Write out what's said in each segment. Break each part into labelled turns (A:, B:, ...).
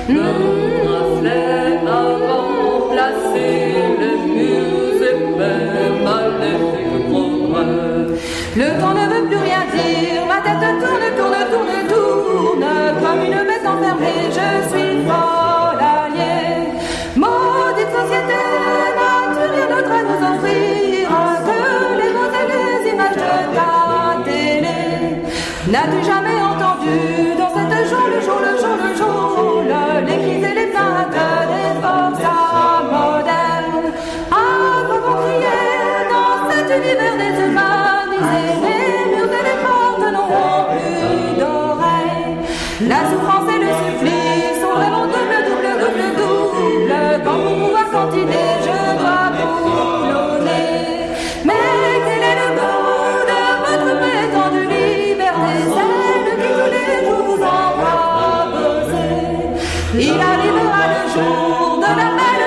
A: reflet a remplacé les murs épais, maléfiques progrès.
B: Le temps ne veut plus rien dire, ma tête tourne, tourne, tourne, tourne. Comme une bête enfermée, je suis folle alliée. Maudite société, n'as-tu rien d'autre à nous offrir que les mots et les images de ta télé? N'as-tu jamais entendu dans cette geôle, les cris et les plaintes des forces modernes? À quoi vont crier dans cet univers déshumanisé? Les murs et les portes n'auront plus d'oreilles. La souffrance et le supplice sont vraiment double. Quand pour pouvoir continuer, je dois boulonner. Mais quel est le goût de votre prétendue liberté, celle qui tous les jours vous envoie bosser? Il arrivera le jour de la belle,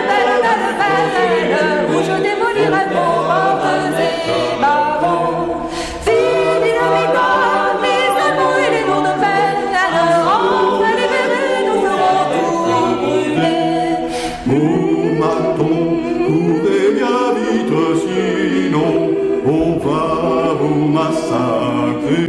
B: où je démolirai vos portes et barreaux. Fini le micro, les sermons et les lourdes peines, enfin libérés, nous ferons tout brûler.
C: Moumaton, courez bien vite, sinon on va vous massacrer.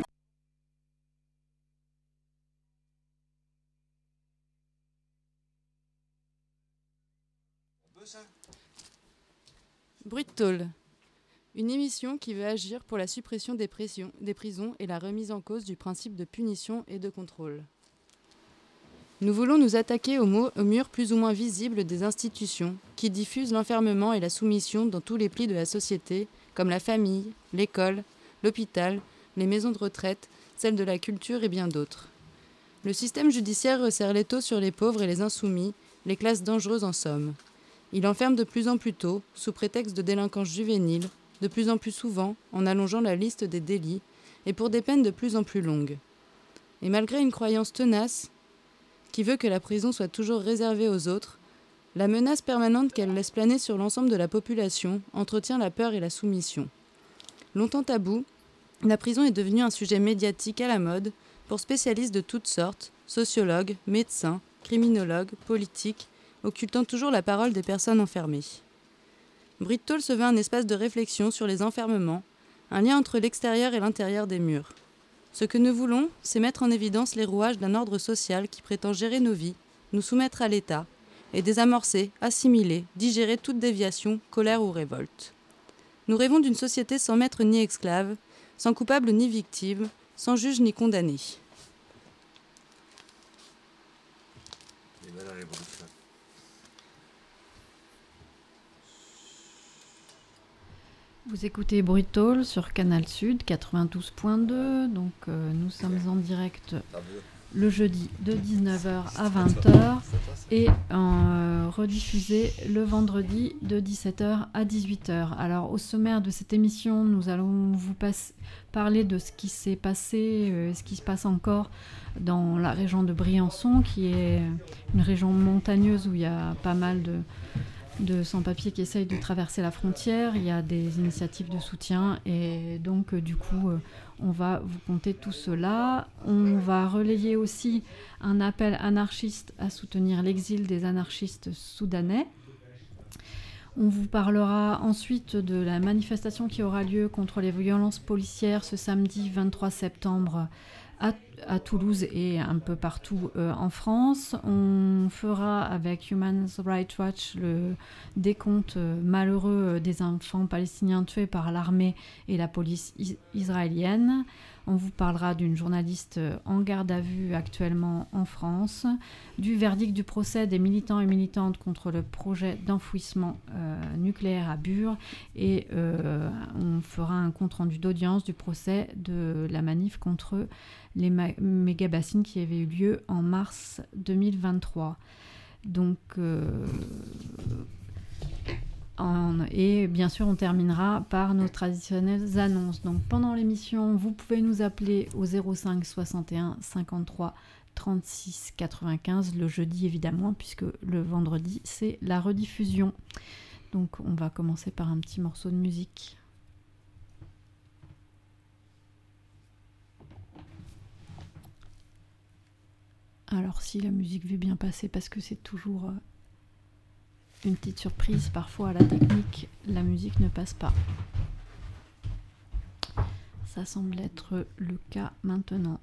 D: Bruit de tôle, une émission qui veut agir pour la suppression des prisons et la remise en cause du principe de punition et de contrôle. Nous voulons nous attaquer aux murs plus ou moins visibles des institutions qui diffusent l'enfermement et la soumission dans tous les plis de la société, comme la famille, l'école, l'hôpital, les maisons de retraite, celles de la culture et bien d'autres. Le système judiciaire resserre l'étau sur les pauvres et les insoumis, les classes dangereuses en somme. Il enferme de plus en plus tôt, sous prétexte de délinquance juvénile, de plus en plus souvent, en allongeant la liste des délits, et pour des peines de plus en plus longues. Et malgré une croyance tenace, qui veut que la prison soit toujours réservée aux autres, la menace permanente qu'elle laisse planer sur l'ensemble de la population entretient la peur et la soumission. Longtemps tabou, la prison est devenue un sujet médiatique à la mode pour spécialistes de toutes sortes, sociologues, médecins, criminologues, politiques, occultant toujours la parole des personnes enfermées. Bruit de tôle se veut un espace de réflexion sur les enfermements, un lien entre l'extérieur et l'intérieur des murs. Ce que nous voulons, c'est mettre en évidence les rouages d'un ordre social qui prétend gérer nos vies, nous soumettre à l'État, et désamorcer, assimiler, digérer toute déviation, colère ou révolte. Nous rêvons d'une société sans maître ni esclave, sans coupable ni victime, sans juge ni condamné.
E: Vous écoutez Bruit de tôle sur Canal Sud 92.2, donc nous sommes en direct le jeudi de 19h à 20h et rediffusé le vendredi de 17h à 18h. Alors au sommaire de cette émission, nous allons vous parler de ce qui s'est passé, ce qui se passe encore dans la région de Briançon, qui est une région montagneuse où il y a pas mal de sans-papiers qui essayent de traverser la frontière. Il y a des initiatives de soutien et donc du coup on va vous conter tout cela. On va relayer aussi un appel anarchiste à soutenir l'exil des anarchistes soudanais. On vous parlera ensuite de la manifestation qui aura lieu contre les violences policières ce samedi 23 septembre à Toulouse et un peu partout en France. On fera avec Human Rights Watch le décompte malheureux des enfants palestiniens tués par l'armée et la police israélienne. On vous parlera d'une journaliste en garde à vue actuellement en France, du verdict du procès des militants et militantes contre le projet d'enfouissement nucléaire à Bure et on fera un compte-rendu d'audience du procès de la manif contre les méga-bassines qui avait eu lieu en mars 2023. Donc, et bien sûr, on terminera par nos traditionnelles annonces. Donc, pendant l'émission, vous pouvez nous appeler au 05 61 53 36 95, le jeudi évidemment, puisque le vendredi, c'est la rediffusion. Donc, on va commencer par un petit morceau de musique. Alors si la musique veut bien passer, parce que c'est toujours une petite surprise, parfois à la technique, la musique ne passe pas. Ça semble être le cas maintenant.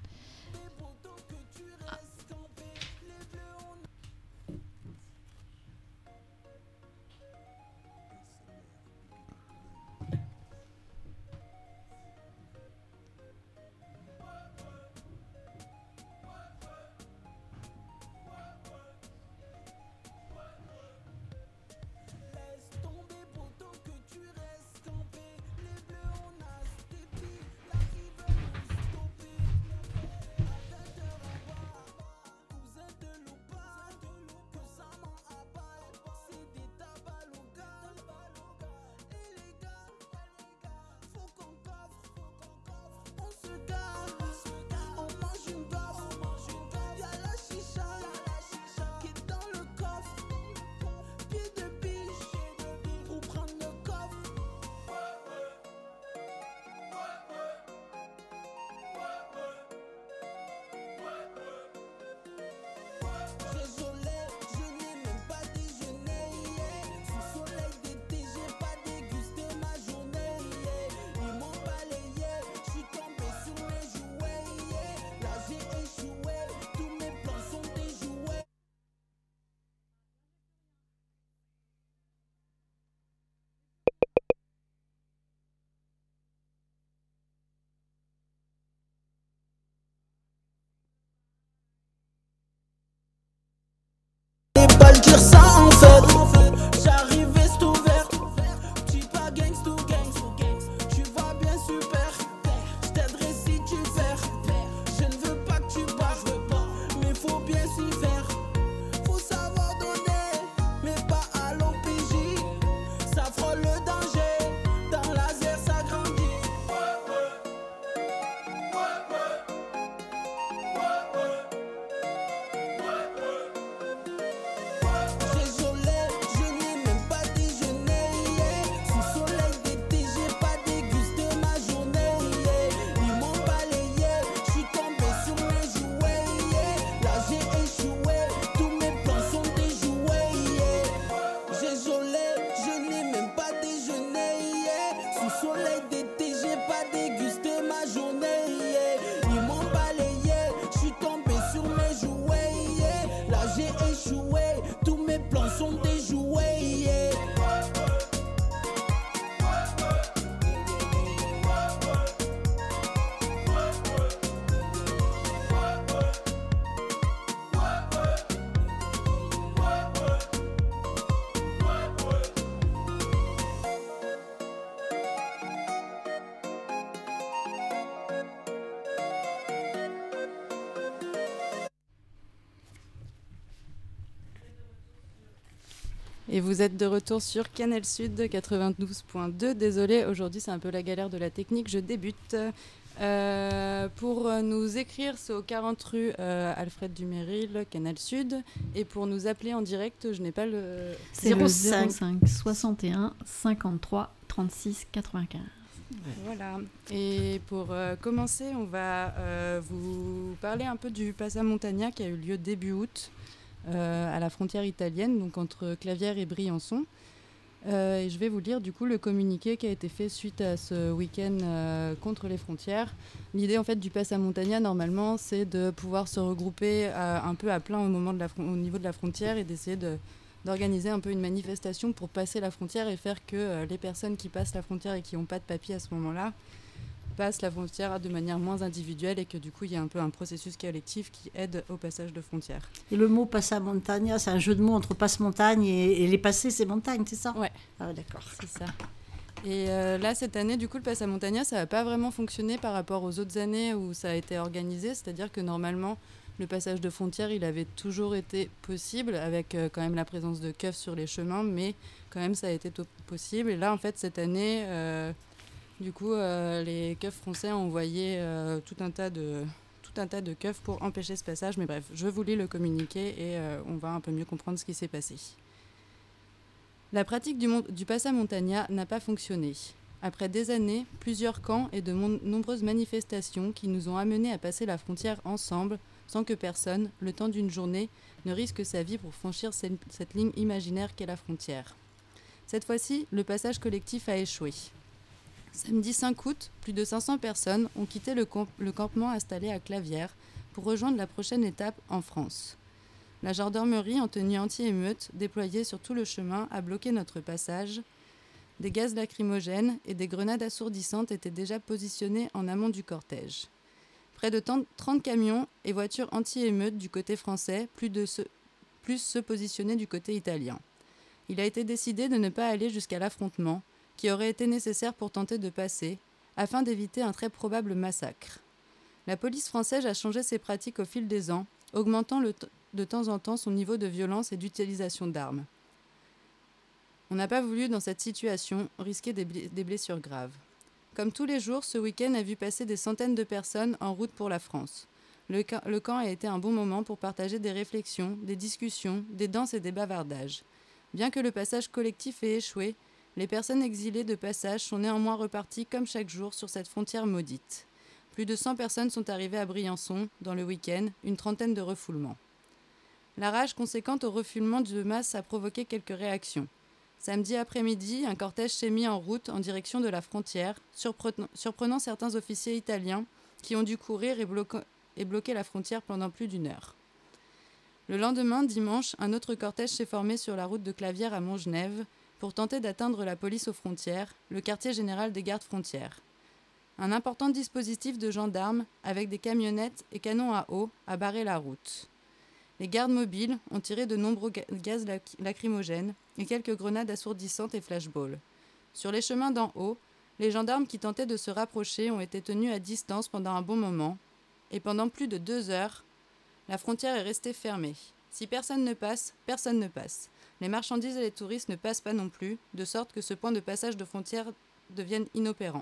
F: Pas le dire ça en fait. J'arrive veste ouverte. Tu pas gangst ou gangst. Tu vas bien super. Je t'aiderai si tu perds. Je ne veux pas que tu parles, mais faut bien s'y faire. Faut savoir donner, mais pas à l'OPJ. Ça frôle le danger. Dans laser ça grandit. Soleil d'été, j'ai pas dégusté ma journée. Yeah. Ils m'ont balayé, je suis tombé sur mes jouets. Yeah. Là j'ai échoué, tous mes plans sont déjoués. Yeah.
D: Et vous êtes de retour sur Canal Sud 92.2. Désolée, aujourd'hui c'est un peu la galère de la technique, je débute. Pour nous écrire, c'est au 40 rue Alfred Duméril, Canal Sud. Et pour nous appeler en direct, je n'ai pas le...
E: C'est le 05 61 53 36 95.
D: Voilà. Et pour commencer, on va vous parler un peu du Passamontagna qui a eu lieu début août. À la frontière italienne, donc entre Clavières et Briançon. Et je vais vous lire du coup le communiqué qui a été fait suite à ce week-end contre les frontières. L'idée en fait du Passamontagna normalement c'est de pouvoir se regrouper un peu à plein au niveau de la frontière et d'essayer d'organiser un peu une manifestation pour passer la frontière et faire que les personnes qui passent la frontière et qui n'ont pas de papier à ce moment-là passent la frontière de manière moins individuelle et que du coup il y a un peu un processus collectif qui aide au passage de frontières.
G: Et le mot passamontagna, c'est un jeu de mots entre passe-montagne et les passés, c'est montagne, c'est ça ?
D: Ouais.
G: Ah d'accord.
D: C'est ça. Et là, cette année, du coup, le Passamontagna, ça n'a pas vraiment fonctionné par rapport aux autres années où ça a été organisé. C'est-à-dire que normalement, le passage de frontières, il avait toujours été possible avec quand même la présence de keufs sur les chemins, mais quand même, ça a été possible. Et là, en fait, cette année... Du coup, les keufs français ont envoyé tout un tas de keufs pour empêcher ce passage. Mais bref, je vous lis le communiqué et on va un peu mieux comprendre ce qui s'est passé. La pratique du Passamontagna n'a pas fonctionné. Après des années, plusieurs camps et de nombreuses manifestations qui nous ont amenés à passer la frontière ensemble, sans que personne, le temps d'une journée, ne risque sa vie pour franchir cette ligne imaginaire qu'est la frontière. Cette fois-ci, le passage collectif a échoué. Samedi 5 août, plus de 500 personnes ont quitté le campement installé à Clavières pour rejoindre la prochaine étape en France. La gendarmerie en tenue anti-émeute, déployée sur tout le chemin, a bloqué notre passage. Des gaz lacrymogènes et des grenades assourdissantes étaient déjà positionnés en amont du cortège. Près de 30 camions et voitures anti-émeute du côté français, plus ceux positionnés du côté italien. Il a été décidé de ne pas aller jusqu'à l'affrontement, qui aurait été nécessaire pour tenter de passer, afin d'éviter un très probable massacre. La police française a changé ses pratiques au fil des ans, augmentant de temps en temps son niveau de violence et d'utilisation d'armes. On n'a pas voulu, dans cette situation, risquer des blessures graves. Comme tous les jours, ce week-end a vu passer des centaines de personnes en route pour la France. Le camp a été un bon moment pour partager des réflexions, des discussions, des danses et des bavardages. Bien que le passage collectif ait échoué, les personnes exilées de passage sont néanmoins reparties comme chaque jour sur cette frontière maudite. Plus de 100 personnes sont arrivées à Briançon dans le week-end, une trentaine de refoulements. La rage conséquente au refoulement de masse a provoqué quelques réactions. Samedi après-midi, un cortège s'est mis en route en direction de la frontière, surprenant certains officiers italiens qui ont dû courir et bloquer la frontière pendant plus d'une heure. Le lendemain, dimanche, un autre cortège s'est formé sur la route de Clavières à Montgenèvre pour tenter d'atteindre la police aux frontières, le quartier général des gardes frontières. Un important dispositif de gendarmes, avec des camionnettes et canons à eau, a barré la route. Les gardes mobiles ont tiré de nombreux gaz lacrymogènes et quelques grenades assourdissantes et flashballs. Sur les chemins d'en haut, les gendarmes qui tentaient de se rapprocher ont été tenus à distance pendant un bon moment, et pendant plus de 2 heures, la frontière est restée fermée. Si personne ne passe, personne ne passe. Les marchandises et les touristes ne passent pas non plus, de sorte que ce point de passage de frontière devienne inopérant.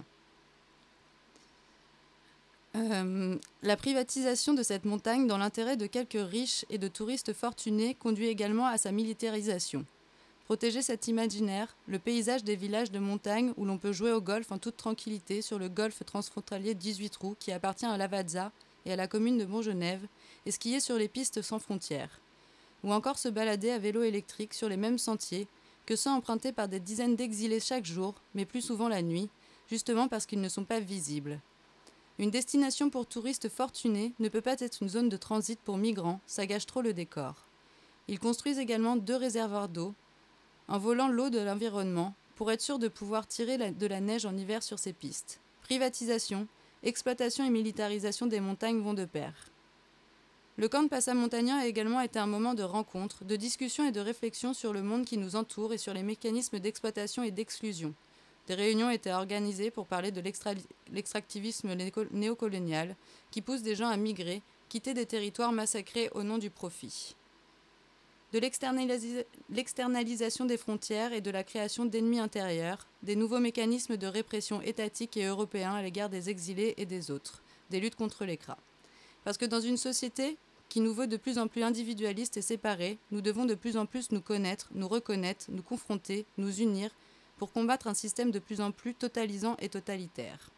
D: La privatisation de cette montagne dans l'intérêt de quelques riches et de touristes fortunés conduit également à sa militarisation. Protéger cet imaginaire, le paysage des villages de montagne où l'on peut jouer au golf en toute tranquillité sur le golfe transfrontalier 18 trous qui appartient à Lavazza et à la commune de Montgenèvre, et skier sur les pistes sans frontières. Ou encore se balader à vélo électrique sur les mêmes sentiers que ceux empruntés par des dizaines d'exilés chaque jour, mais plus souvent la nuit, justement parce qu'ils ne sont pas visibles. Une destination pour touristes fortunés ne peut pas être une zone de transit pour migrants, ça gâche trop le décor. Ils construisent également 2 réservoirs d'eau, en volant l'eau de l'environnement, pour être sûr de pouvoir tirer de la neige en hiver sur ces pistes. Privatisation, exploitation et militarisation des montagnes vont de pair. Le camp de Passamontagna a également été un moment de rencontre, de discussion et de réflexion sur le monde qui nous entoure et sur les mécanismes d'exploitation et d'exclusion. Des réunions étaient organisées pour parler de l'extractivisme néocolonial qui pousse des gens à migrer, quitter des territoires massacrés au nom du profit. De l'externalisation des frontières et de la création d'ennemis intérieurs, des nouveaux mécanismes de répression étatiques et européens à l'égard des exilés et des autres, des luttes contre l'écrat. Parce que dans une société qui nous veut de plus en plus individualiste et séparée, nous devons de plus en plus nous connaître, nous reconnaître, nous confronter, nous unir, pour combattre un système de plus en plus totalisant et totalitaire.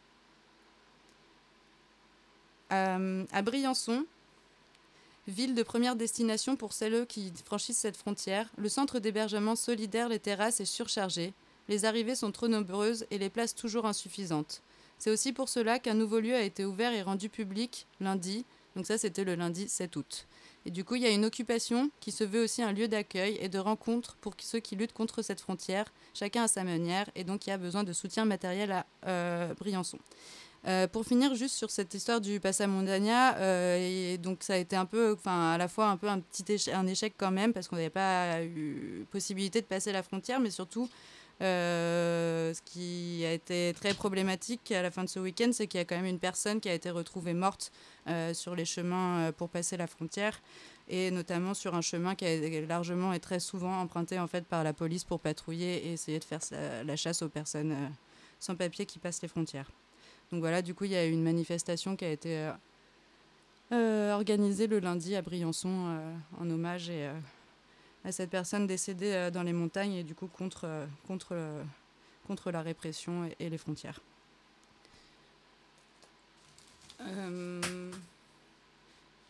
D: À Briançon, ville de première destination pour celles qui franchissent cette frontière, le centre d'hébergement solidaire Les Terrasses est surchargé, les arrivées sont trop nombreuses et les places toujours insuffisantes. C'est aussi pour cela qu'un nouveau lieu a été ouvert et rendu public lundi, donc ça c'était le lundi 7 août. Et du coup, il y a une occupation qui se veut aussi un lieu d'accueil et de rencontre pour ceux qui luttent contre cette frontière, chacun à sa manière, et donc il y a besoin de soutien matériel à Briançon. Pour finir juste sur cette histoire du Passamontagna, et donc ça a été un peu, à la fois un peu un échec quand même, parce qu'on n'avait pas eu possibilité de passer la frontière, mais surtout, ce qui a été très problématique à la fin de ce week-end, c'est qu'il y a quand même une personne qui a été retrouvée morte sur les chemins pour passer la frontière, et notamment sur un chemin qui est largement et très souvent emprunté en fait par la police pour patrouiller et essayer de faire la chasse aux personnes sans papier qui passent les frontières. Donc voilà, du coup, il y a eu une manifestation qui a été organisée le lundi à Briançon en hommage à cette personne décédée dans les montagnes et du coup contre la répression et les frontières.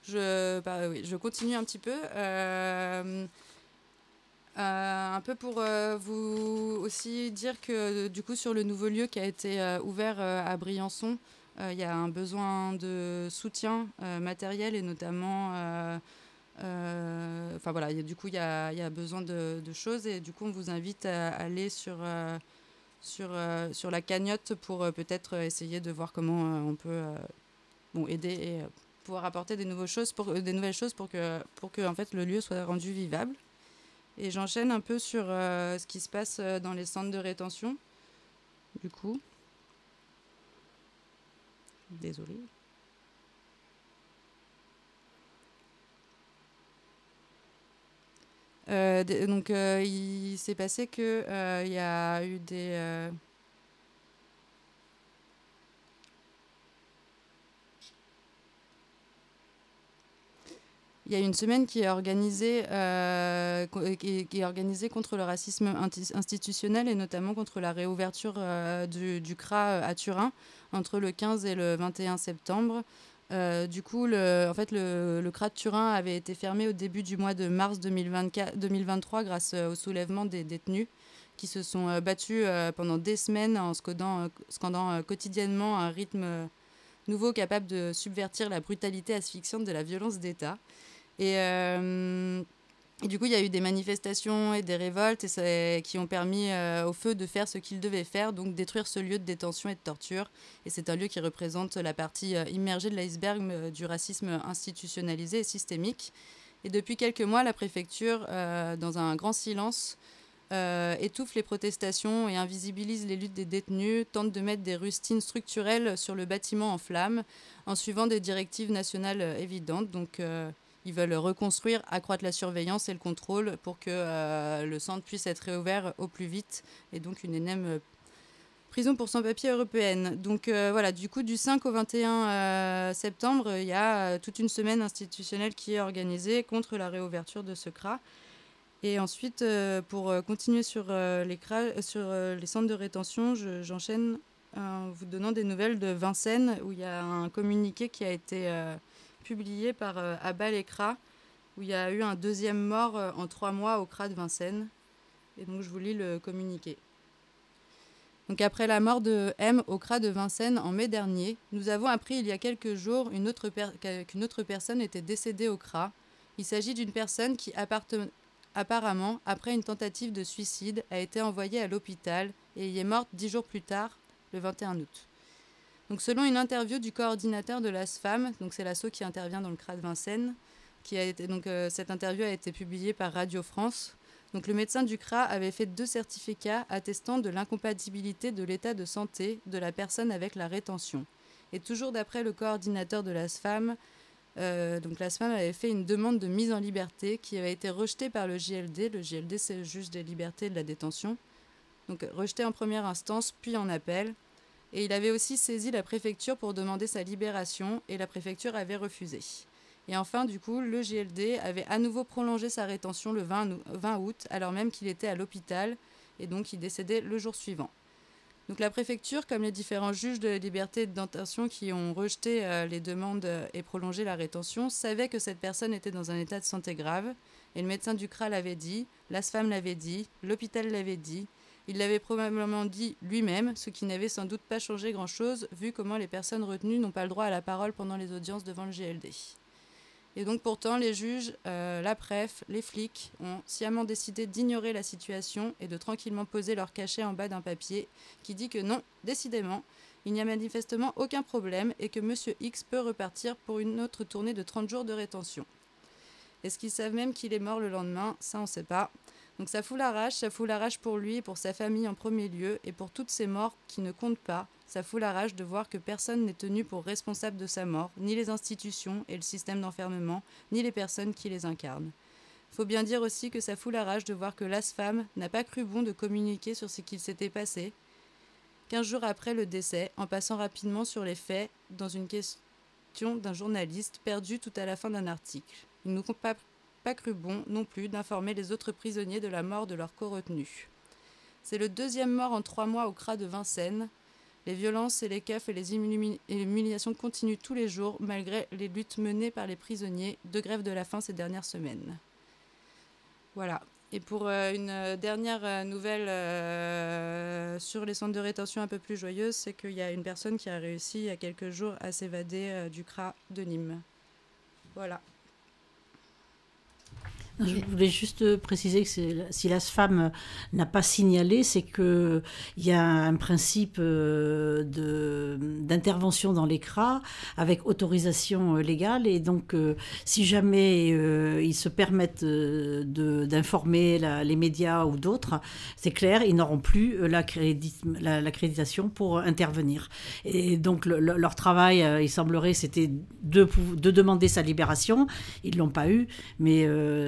D: je continue un petit peu. Un peu pour vous aussi dire que du coup sur le nouveau lieu qui a été ouvert à Briançon, il y a un besoin de soutien matériel et notamment enfin voilà, du coup il y a besoin de choses et du coup on vous invite à aller sur la cagnotte pour peut-être essayer de voir comment on peut aider et pouvoir apporter des nouvelles choses pour que en fait le lieu soit rendu vivable. Et j'enchaîne un peu sur ce qui se passe dans les centres de rétention. Du coup, désolée. Donc, il s'est passé que il y a eu des il y a une semaine qui est organisée, qui est organisée contre le racisme institutionnel et notamment contre la réouverture du CRA à Turin entre le 15 et le 21 septembre. Du coup, le CRA de Turin avait été fermé au début du mois de mars 2023 grâce au soulèvement des détenus qui se sont battus pendant des semaines en scandant quotidiennement un rythme nouveau capable de subvertir la brutalité asphyxiante de la violence d'État. Et du coup, il y a eu des manifestations et des révoltes qui ont permis au feu de faire ce qu'il devait faire, donc détruire ce lieu de détention et de torture. Et c'est un lieu qui représente la partie immergée de l'iceberg du racisme institutionnalisé et systémique. Et depuis quelques mois, la préfecture, dans un grand silence, étouffe les protestations et invisibilise les luttes des détenus, tente de mettre des rustines structurelles sur le bâtiment en flammes, en suivant des directives nationales évidentes. Donc, ils veulent reconstruire, accroître la surveillance et le contrôle pour que le centre puisse être réouvert au plus vite. Et donc une énième prison pour sans-papiers européenne. Donc voilà, du coup, du 5 au 21 septembre, il y a toute une semaine institutionnelle qui est organisée contre la réouverture de ce CRA. Et ensuite, pour continuer sur les centres de rétention, j'enchaîne en vous donnant des nouvelles de Vincennes, où il y a un communiqué qui a été publié par Abal et CRA, où il y a eu un deuxième mort en 3 mois au CRA de Vincennes. Et donc, je vous lis le communiqué. Donc, après la mort de M au CRA de Vincennes en mai dernier, nous avons appris il y a quelques jours qu'une autre personne était décédée au CRA. Il s'agit d'une personne qui, apparemment, après une tentative de suicide, a été envoyée à l'hôpital et y est morte 10 jours plus tard, le 21 août. Donc, selon une interview du coordinateur de l'ASFAM, donc c'est l'asso qui intervient dans le CRA de Vincennes, cette interview a été publiée par Radio France. Donc, le médecin du CRA avait fait 2 certificats attestant de l'incompatibilité de l'état de santé de la personne avec la rétention. Et toujours d'après le coordinateur de l'ASFAM, donc l'ASFAM avait fait une demande de mise en liberté qui avait été rejetée par le JLD. Le JLD, c'est le juge des libertés et de la détention. Donc, rejetée en première instance, puis en appel. Et il avait aussi saisi la préfecture pour demander sa libération et la préfecture avait refusé. Et enfin, du coup, le JLD avait à nouveau prolongé sa rétention le 20 août, alors même qu'il était à l'hôpital et donc il décédait le jour suivant. Donc la préfecture, comme les différents juges de la liberté et de détention qui ont rejeté les demandes et prolongé la rétention, savaient que cette personne était dans un état de santé grave. Et le médecin du CRA l'avait dit, l'ASFAM l'avait dit, l'hôpital l'avait dit. Il l'avait probablement dit lui-même, ce qui n'avait sans doute pas changé grand-chose, vu comment les personnes retenues n'ont pas le droit à la parole pendant les audiences devant le JLD. Et donc pourtant, les juges, la préf, les flics ont sciemment décidé d'ignorer la situation et de tranquillement poser leur cachet en bas d'un papier qui dit que non, décidément, il n'y a manifestement aucun problème et que Monsieur X peut repartir pour une autre tournée de 30 jours de rétention. Est-ce qu'ils savent même qu'il est mort le lendemain? Ça, on ne sait pas. Donc ça fout la rage pour lui et pour sa famille en premier lieu, et pour toutes ces morts qui ne comptent pas, ça fout la rage de voir que personne n'est tenu pour responsable de sa mort, ni les institutions et le système d'enfermement, ni les personnes qui les incarnent. Faut bien dire aussi que ça fout la rage de voir que l'ASFAM n'a pas cru bon de communiquer sur ce qu'il s'était passé 15 jours après le décès, en passant rapidement sur les faits dans une question d'un journaliste perdu tout à la fin d'un article. Ils n'ont pas cru bon non plus d'informer les autres prisonniers de la mort de leur co-retenu. C'est le deuxième mort en 3 mois au CRA de Vincennes. Les violences et les keufs et les humiliations continuent tous les jours, malgré les luttes menées par les prisonniers de grève de la faim ces dernières semaines. Voilà. Et pour une dernière nouvelle sur les centres de rétention un peu plus joyeuse, c'est qu'il y a une personne qui a réussi il y a quelques jours à s'évader du CRA de Nîmes. Voilà.
G: Je voulais juste préciser que si l'ASFAM n'a pas signalé, c'est qu'il y a un principe d'intervention dans les CRA avec autorisation légale. Et donc, si jamais ils se permettent d'informer les médias ou d'autres, c'est clair, ils n'auront plus l'accréditation pour intervenir. Et donc, leur travail, il semblerait, c'était de demander sa libération. Ils ne l'ont pas eu, mais...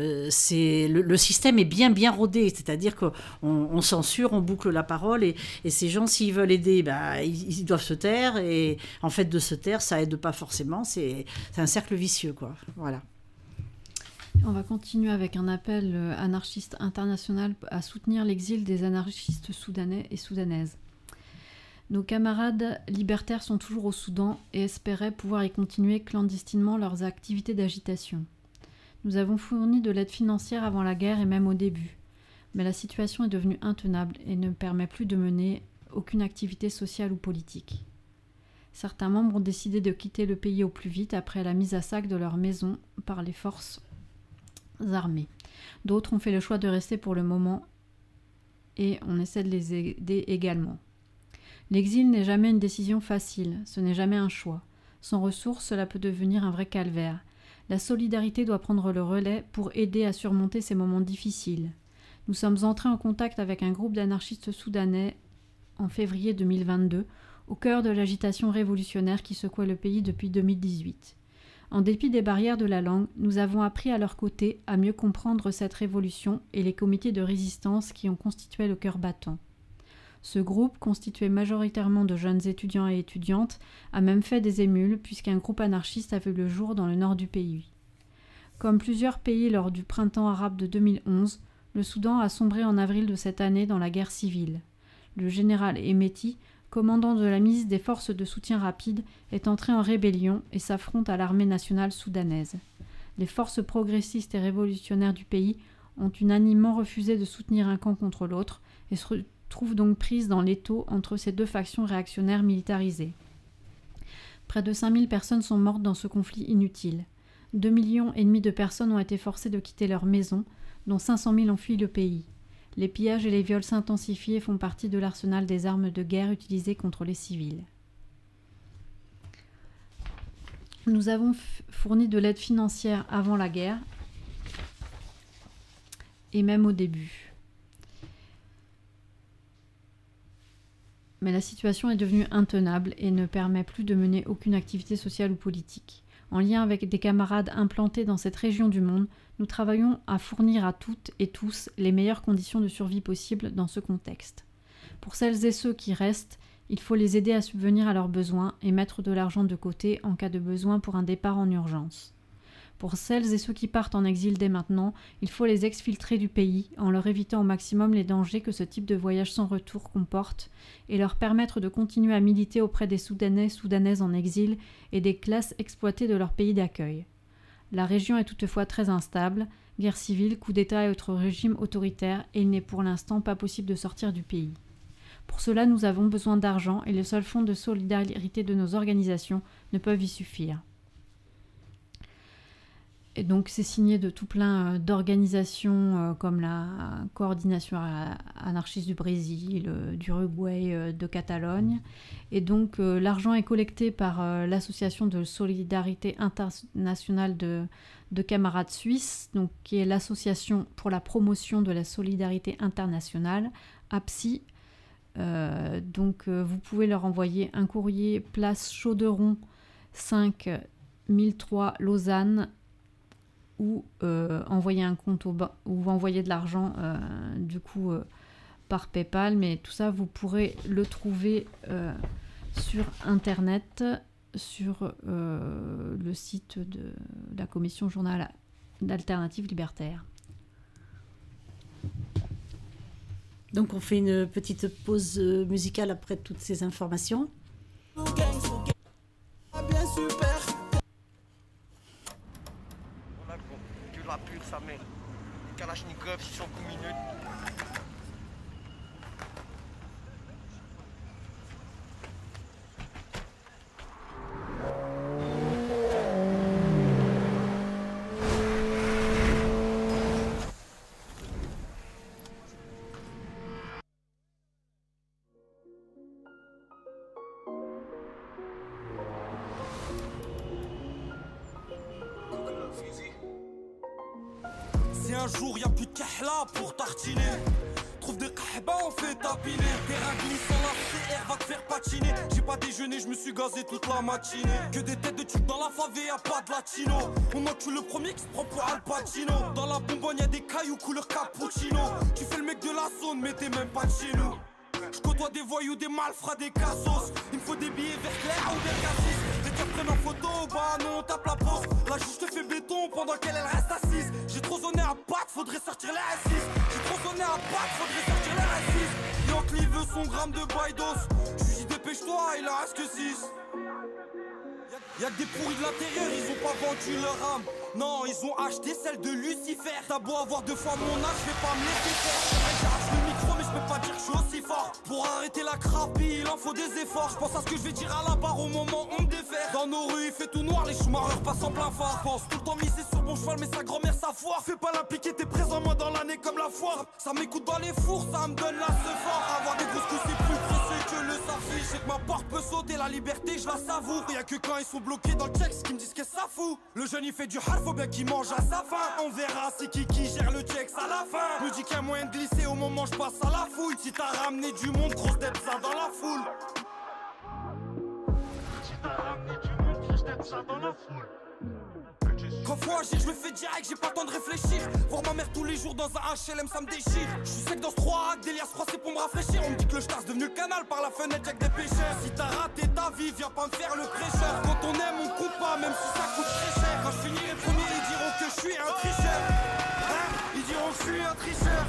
G: le système est bien rodé, c'est-à-dire qu'on censure, on boucle la parole et ces gens, s'ils veulent aider, ils doivent se taire, et en fait de se taire, ça aide pas forcément, c'est un cercle vicieux, quoi. Voilà.
E: On va continuer avec un appel anarchiste international à soutenir l'exil des anarchistes soudanais et soudanaises. Nos camarades libertaires sont toujours au Soudan et espéraient pouvoir y continuer clandestinement leurs activités d'agitation. Nous avons fourni de l'aide financière avant la guerre et même au début. Mais la situation est devenue intenable et ne permet plus de mener aucune activité sociale ou politique. Certains membres ont décidé de quitter le pays au plus vite après la mise à sac de leurs maisons par les forces armées. D'autres ont fait le choix de rester pour le moment et on essaie de les aider également. L'exil n'est jamais une décision facile, ce n'est jamais un choix. Sans ressources, cela peut devenir un vrai calvaire. La solidarité doit prendre le relais pour aider à surmonter ces moments difficiles. Nous sommes entrés en contact avec un groupe d'anarchistes soudanais en février 2022, au cœur de l'agitation révolutionnaire qui secouait le pays depuis 2018. En dépit des barrières de la langue, nous avons appris à leur côté à mieux comprendre cette révolution et les comités de résistance qui ont constitué le cœur battant. Ce groupe, constitué majoritairement de jeunes étudiants et étudiantes, a même fait des émules puisqu'un groupe anarchiste a vu le jour dans le nord du pays. Comme plusieurs pays lors du printemps arabe de 2011, le Soudan a sombré en avril de cette année dans la guerre civile. Le général Hemeti, commandant de la milice des forces de soutien rapide, est entré en rébellion et s'affronte à l'armée nationale soudanaise. Les forces progressistes et révolutionnaires du pays ont unanimement refusé de soutenir un camp contre l'autre et se trouve donc prise dans l'étau entre ces deux factions réactionnaires militarisées. Près de 5000 personnes sont mortes dans ce conflit inutile. 2,5 millions de personnes ont été forcées de quitter leur maison, dont 500 000 ont fui le pays. Les pillages et les viols s'intensifient et font partie de l'arsenal des armes de guerre utilisées contre les civils. Nous avons fourni de l'aide financière avant la guerre et même au début. Mais la situation est devenue intenable et ne permet plus de mener aucune activité sociale ou politique. En lien avec des camarades implantés dans cette région du monde, nous travaillons à fournir à toutes et tous les meilleures conditions de survie possibles dans ce contexte. Pour celles et ceux qui restent, il faut les aider à subvenir à leurs besoins et mettre de l'argent de côté en cas de besoin pour un départ en urgence. Pour celles et ceux qui partent en exil dès maintenant, il faut les exfiltrer du pays en leur évitant au maximum les dangers que ce type de voyage sans retour comporte et leur permettre de continuer à militer auprès des Soudanais, Soudanaises en exil et des classes exploitées de leur pays d'accueil. La région est toutefois très instable, guerre civile, coup d'État et autres régimes autoritaires, et il n'est pour l'instant pas possible de sortir du pays. Pour cela, nous avons besoin d'argent et les seuls fonds de solidarité de nos organisations ne peuvent y suffire. Et donc c'est signé de tout plein d'organisations comme la Coordination anarchiste du Brésil, d'Uruguay, de Catalogne. Et donc l'argent est collecté par l'association de solidarité internationale de camarades suisses, donc, qui est l'association pour la promotion de la solidarité internationale, APSI. Donc vous pouvez leur envoyer un courrier place Chauderon 5 1003 Lausanne, ou envoyer un compte ou envoyer de l'argent par PayPal, mais tout ça vous pourrez le trouver sur internet, sur le site de la commission journal d'alternative libertaire.
G: Donc on fait une petite pause musicale après toutes ces informations.
F: Bien super.
H: Voilà, que la pure sa mère. Kalachnikov, 600 coups minutes.
I: Si un jour y'a plus de kahla pour tartiner, trouve des kahba, on fait tapiner. Terrain glissant, la CR va te faire patiner. J'ai pas déjeuné, je me suis gazé toute la matinée. Que des têtes de tube dans la favela, y'a pas de latino. On encule le premier qui se prend pour Al Pacino. Dans la bonbonne y'a des cailloux couleur cappuccino. Tu fais le mec de la zone, mais t'es même pas de chez nous. Je côtoie des voyous, des malfrats, des cassos. Il me faut des billets verts clairs ou des cassis. Les gars prennent en photo, bah non, on tape la pause. La juge te fait béton pendant qu'elle reste assise. J'ai trop zoné à battre, faudrait sortir les R6. J'ai trop zoné à battre, faudrait sortir les R6. Yankee veut son gramme de Baidos. Je dis dépêche-toi, il en reste que 6. Y'a que des pourris de l'intérieur, ils ont pas vendu leur âme. Non, ils ont acheté celle de Lucifer. T'as beau avoir 2 fois mon âge, je vais pas me laisser faire. J'arrache le micro, mais je peux pas dire que je suis aussi fort. Pour arrêter la crapie, il en faut des efforts. Je pense à ce que je vais dire à la barre au moment où on me défère. Dans nos rues, il fait tout noir, les choumareurs passent en plein phare. Je pense tout le temps miser sur mon cheval, mais sa grand-mère sa foire. Fais pas l'appliquer, t'es présent moi dans l'année comme la foire. Ça m'écoute dans les fours, ça me donne la fort. Avoir des grosses coups, c'est plus pressé que le safi. Je sais que ma porte peut sauter, la liberté, je la savoure. Y'a que quand ils sont bloqués dans le texte qui me disent que ça fout. Le jeune il fait du hard, faut bien qu'il mange à sa faim. On verra c'est qui gère le checks à la fin. Me dit qu'il y a moyen de glisser au moment où je passe à la fouille. Si t'as ramené du monde, grosse tête ça dans la foule. Si t'as ramené du monde, grosse tête ça dans la foule. Quand faut agir, je le fais direct, j'ai pas le temps de réfléchir. Voir ma mère tous les jours dans un HLM, ça me déchire. Je suis sec dans ce 3 actes, Delias froissé pour me rafraîchir. On me dit que le star devenu le canal par la fenêtre, y'a que des pêcheurs. Si t'as raté ta vie, viens pas me faire le prêcheur. Quand on aime, on compte pas, même si ça coûte très cher. Quand je finirai premier, ils diront que je suis un tricheur. Hein? Ils diront que je suis un tricheur.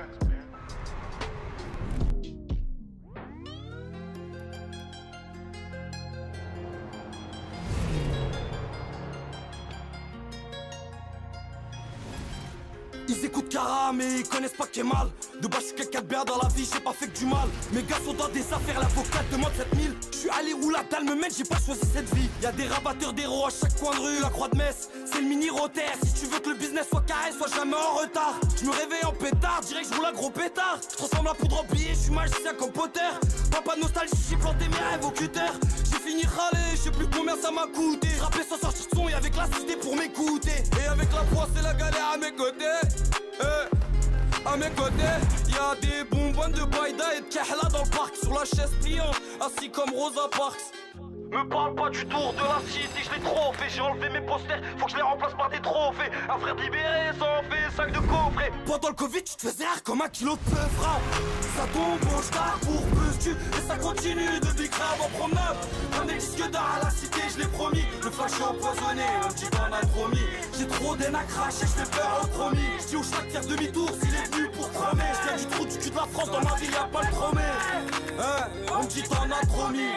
I: Ils écoutent Cara mais ils connaissent pas Kemal. De base je suis quelqu'un de bien dans la vie, j'ai pas fait que du mal. Mes gars sont dans des affaires, l'avocat demande 7000. Je suis allé où la dalle me mène, j'ai pas choisi cette vie. Y'a des rabatteurs d'héros à chaque coin de rue, la croix de Metz, c'est le mini rotaire. Si tu veux que le business soit carré, sois jamais en retard. Je me réveille en pétard, direct je roule un gros pétard. Je transforme la poudre en billet, je suis magicien comme Potter. Pas de nostalgie, j'ai planté mes rêves au cutter. J'ai fini râler, je sais plus combien ça m'a coûté. Rapper sans sortir de son et avec la cité pour m'écouter. Et avec la poisse et la galère à mes côtés. À mes côtés, y'a des bonbonnes de Baïda et de Kahla dans le parc. Sur la chaise pliante, assis comme Rosa Parks. Me parle pas du tour de la cité, je l'ai trop fait. J'ai enlevé mes posters, faut que je les remplace par des trophées. Un frère libéré, ça en fait 5 de coffret. Pendant le Covid, tu te faisais rire comme un kilo de peufra. Ça tombe, on tard pour buzz-tu. Et ça continue de bicrave en promenade. Un des disques d'art à la cité, je l'ai promis. Le flash est empoisonné, un petit qu'on a trop mis. J'ai trop d'aine à cracher, je fais peur au promis. Je dis au chat de faire demi-tour s'il est venu pour chromer. Je viens du trou du cul de la France, dans ma ville y'a pas le chromé. On me dit t'en as trop mis.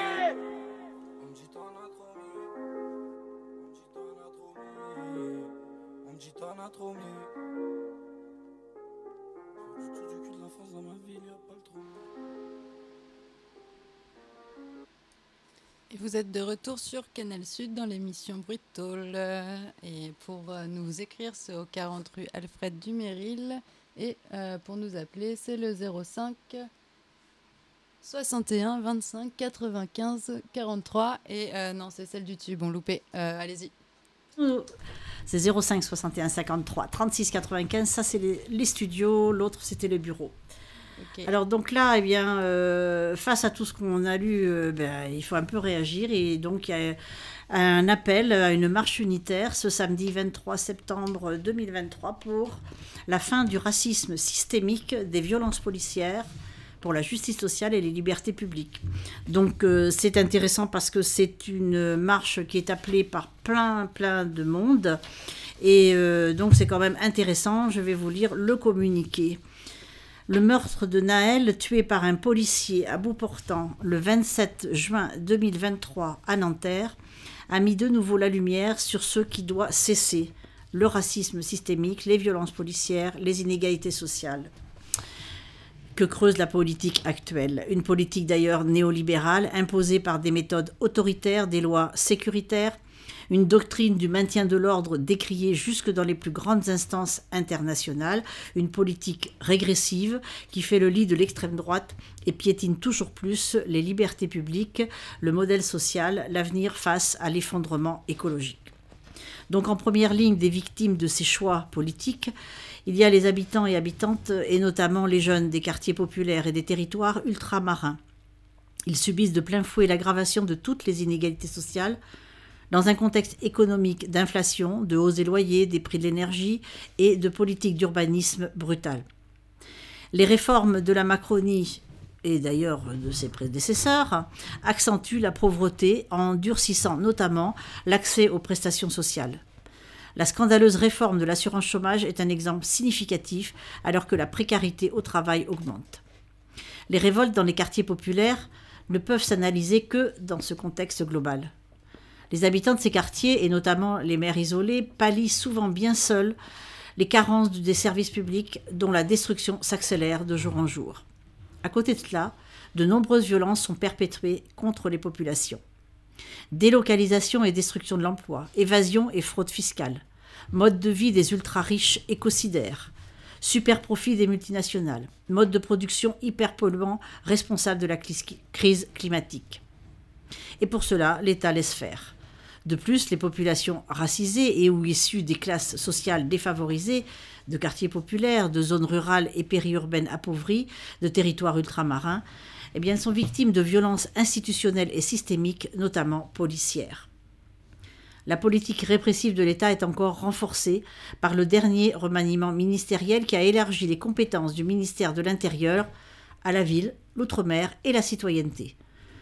I: T'en as trop mis. Du tout du cul de la France dans ma ville, y'a pas le trop.
D: Et vous êtes de retour sur Canal Sud dans l'émission Brutall. Et pour nous écrire, c'est au 40 rue Alfred Duméril. Et pour nous appeler, c'est le 05 61 25 95 43. Et non, c'est celle du tube, on loupé. Allez-y.
G: C'est 05 61 53 36 95, ça c'est les studios, l'autre c'était le bureau. Okay. Alors donc là, eh bien, face à tout ce qu'on a lu, il faut un peu réagir et donc il y a un appel à une marche unitaire ce samedi 23 septembre 2023 pour la fin du racisme systémique, des violences policières, pour la justice sociale et les libertés publiques. Donc c'est intéressant parce que c'est une marche qui est appelée par plein de monde et donc c'est quand même intéressant. Je vais vous lire le communiqué. Le meurtre de Naël, tué par un policier à bout portant le 27 juin 2023 à Nanterre, a mis de nouveau la lumière sur ce qui doit cesser, le racisme systémique, les violences policières, les inégalités sociales que creuse la politique actuelle. Une politique d'ailleurs néolibérale, imposée par des méthodes autoritaires, des lois sécuritaires, une doctrine du maintien de l'ordre décriée jusque dans les plus grandes instances internationales, une politique régressive qui fait le lit de l'extrême droite et piétine toujours plus les libertés publiques, le modèle social, l'avenir face à l'effondrement écologique. Donc en première ligne des victimes de ces choix politiques, il y a les habitants et habitantes, et notamment les jeunes des quartiers populaires et des territoires ultramarins. Ils subissent de plein fouet l'aggravation de toutes les inégalités sociales, dans un contexte économique d'inflation, de hausse des loyers, des prix de l'énergie et de politique d'urbanisme brutale. Les réformes de la Macronie, et d'ailleurs de ses prédécesseurs, accentuent la pauvreté en durcissant notamment l'accès aux prestations sociales. La scandaleuse réforme de l'assurance chômage est un exemple significatif alors que la précarité au travail augmente. Les révoltes dans les quartiers populaires ne peuvent s'analyser que dans ce contexte global. Les habitants de ces quartiers, et notamment les maires isolés, pallient souvent bien seuls les carences des services publics dont la destruction s'accélère de jour en jour. À côté de cela, de nombreuses violences sont perpétrées contre les populations. Délocalisation et destruction de l'emploi, évasion et fraude fiscale, mode de vie des ultra-riches écocidaires, super profit des multinationales, mode de production hyperpolluant responsable de la crise climatique. Et pour cela, l'État laisse faire. De plus, les populations racisées et ou issues des classes sociales défavorisées, de quartiers populaires, de zones rurales et périurbaines appauvries, de territoires ultramarins, elles sont victimes de violences institutionnelles et systémiques, notamment policières. La politique répressive de l'État est encore renforcée par le dernier remaniement ministériel qui a élargi les compétences du ministère de l'Intérieur à la ville, l'outre-mer et la citoyenneté.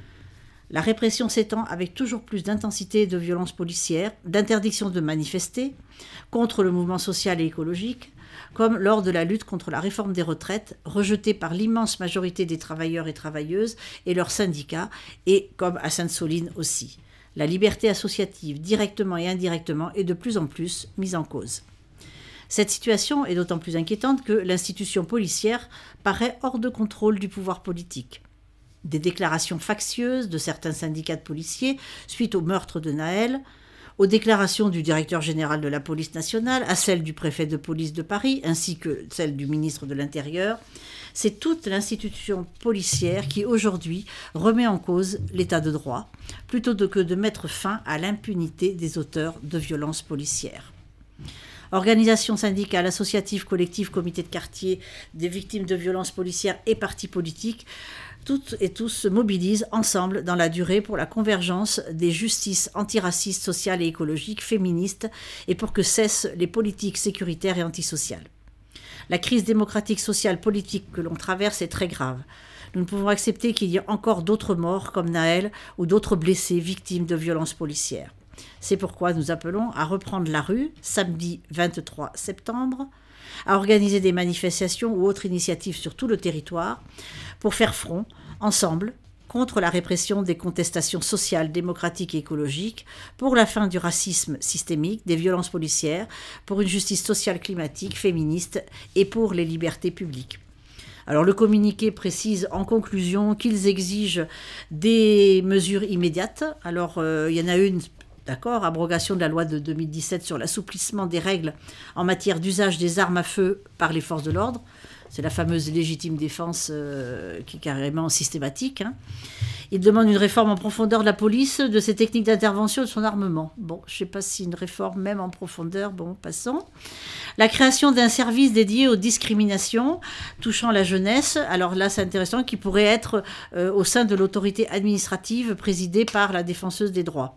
G: La répression s'étend avec toujours plus d'intensité et de violence policière, d'interdiction de manifester contre le mouvement social et écologique, comme lors de la lutte contre la réforme des retraites, rejetée par l'immense majorité des travailleurs et travailleuses et leurs syndicats, et comme à Sainte-Soline aussi. La liberté associative, directement et indirectement, est de plus en plus mise en cause. Cette situation est d'autant plus inquiétante que l'institution policière paraît hors de contrôle du pouvoir politique. Des déclarations factieuses de certains syndicats de policiers suite au meurtre de Naël, aux déclarations du directeur général de la police nationale, à celles du préfet de police de Paris, ainsi que celles du ministre de l'Intérieur. C'est toute l'institution policière qui, aujourd'hui, remet en cause l'état de droit, plutôt que de mettre fin à l'impunité des auteurs de violences policières. Organisations syndicales, associatives, collectives, comités de quartier, des victimes de violences policières et partis politiques, toutes et tous se mobilisent ensemble dans la durée pour la convergence des justices antiracistes, sociales et écologiques, féministes, et pour que cessent les politiques sécuritaires et antisociales. La crise démocratique, sociale, politique que l'on traverse est très grave. Nous ne pouvons accepter qu'il y ait encore d'autres morts comme Naël ou d'autres blessés victimes de violences policières. C'est pourquoi nous appelons à reprendre la rue, samedi 23 septembre, à organiser des manifestations ou autres initiatives sur tout le territoire pour faire front, ensemble, contre la répression des contestations sociales, démocratiques et écologiques, pour la fin du racisme systémique, des violences policières, pour une justice sociale climatique, féministe et pour les libertés publiques. Alors le communiqué précise en conclusion qu'ils exigent des mesures immédiates. Alors il y en a une, d'accord, abrogation de la loi de 2017 sur l'assouplissement des règles en matière d'usage des armes à feu par les forces de l'ordre. C'est la fameuse légitime défense qui est carrément systématique. Il demande une réforme en profondeur de la police, de ses techniques d'intervention et de son armement. Bon, je ne sais pas si une réforme même en profondeur, bon, passons. La création d'un service dédié aux discriminations touchant la jeunesse. Alors là, c'est intéressant, qui pourrait être au sein de l'autorité administrative présidée par la défenseuse des droits.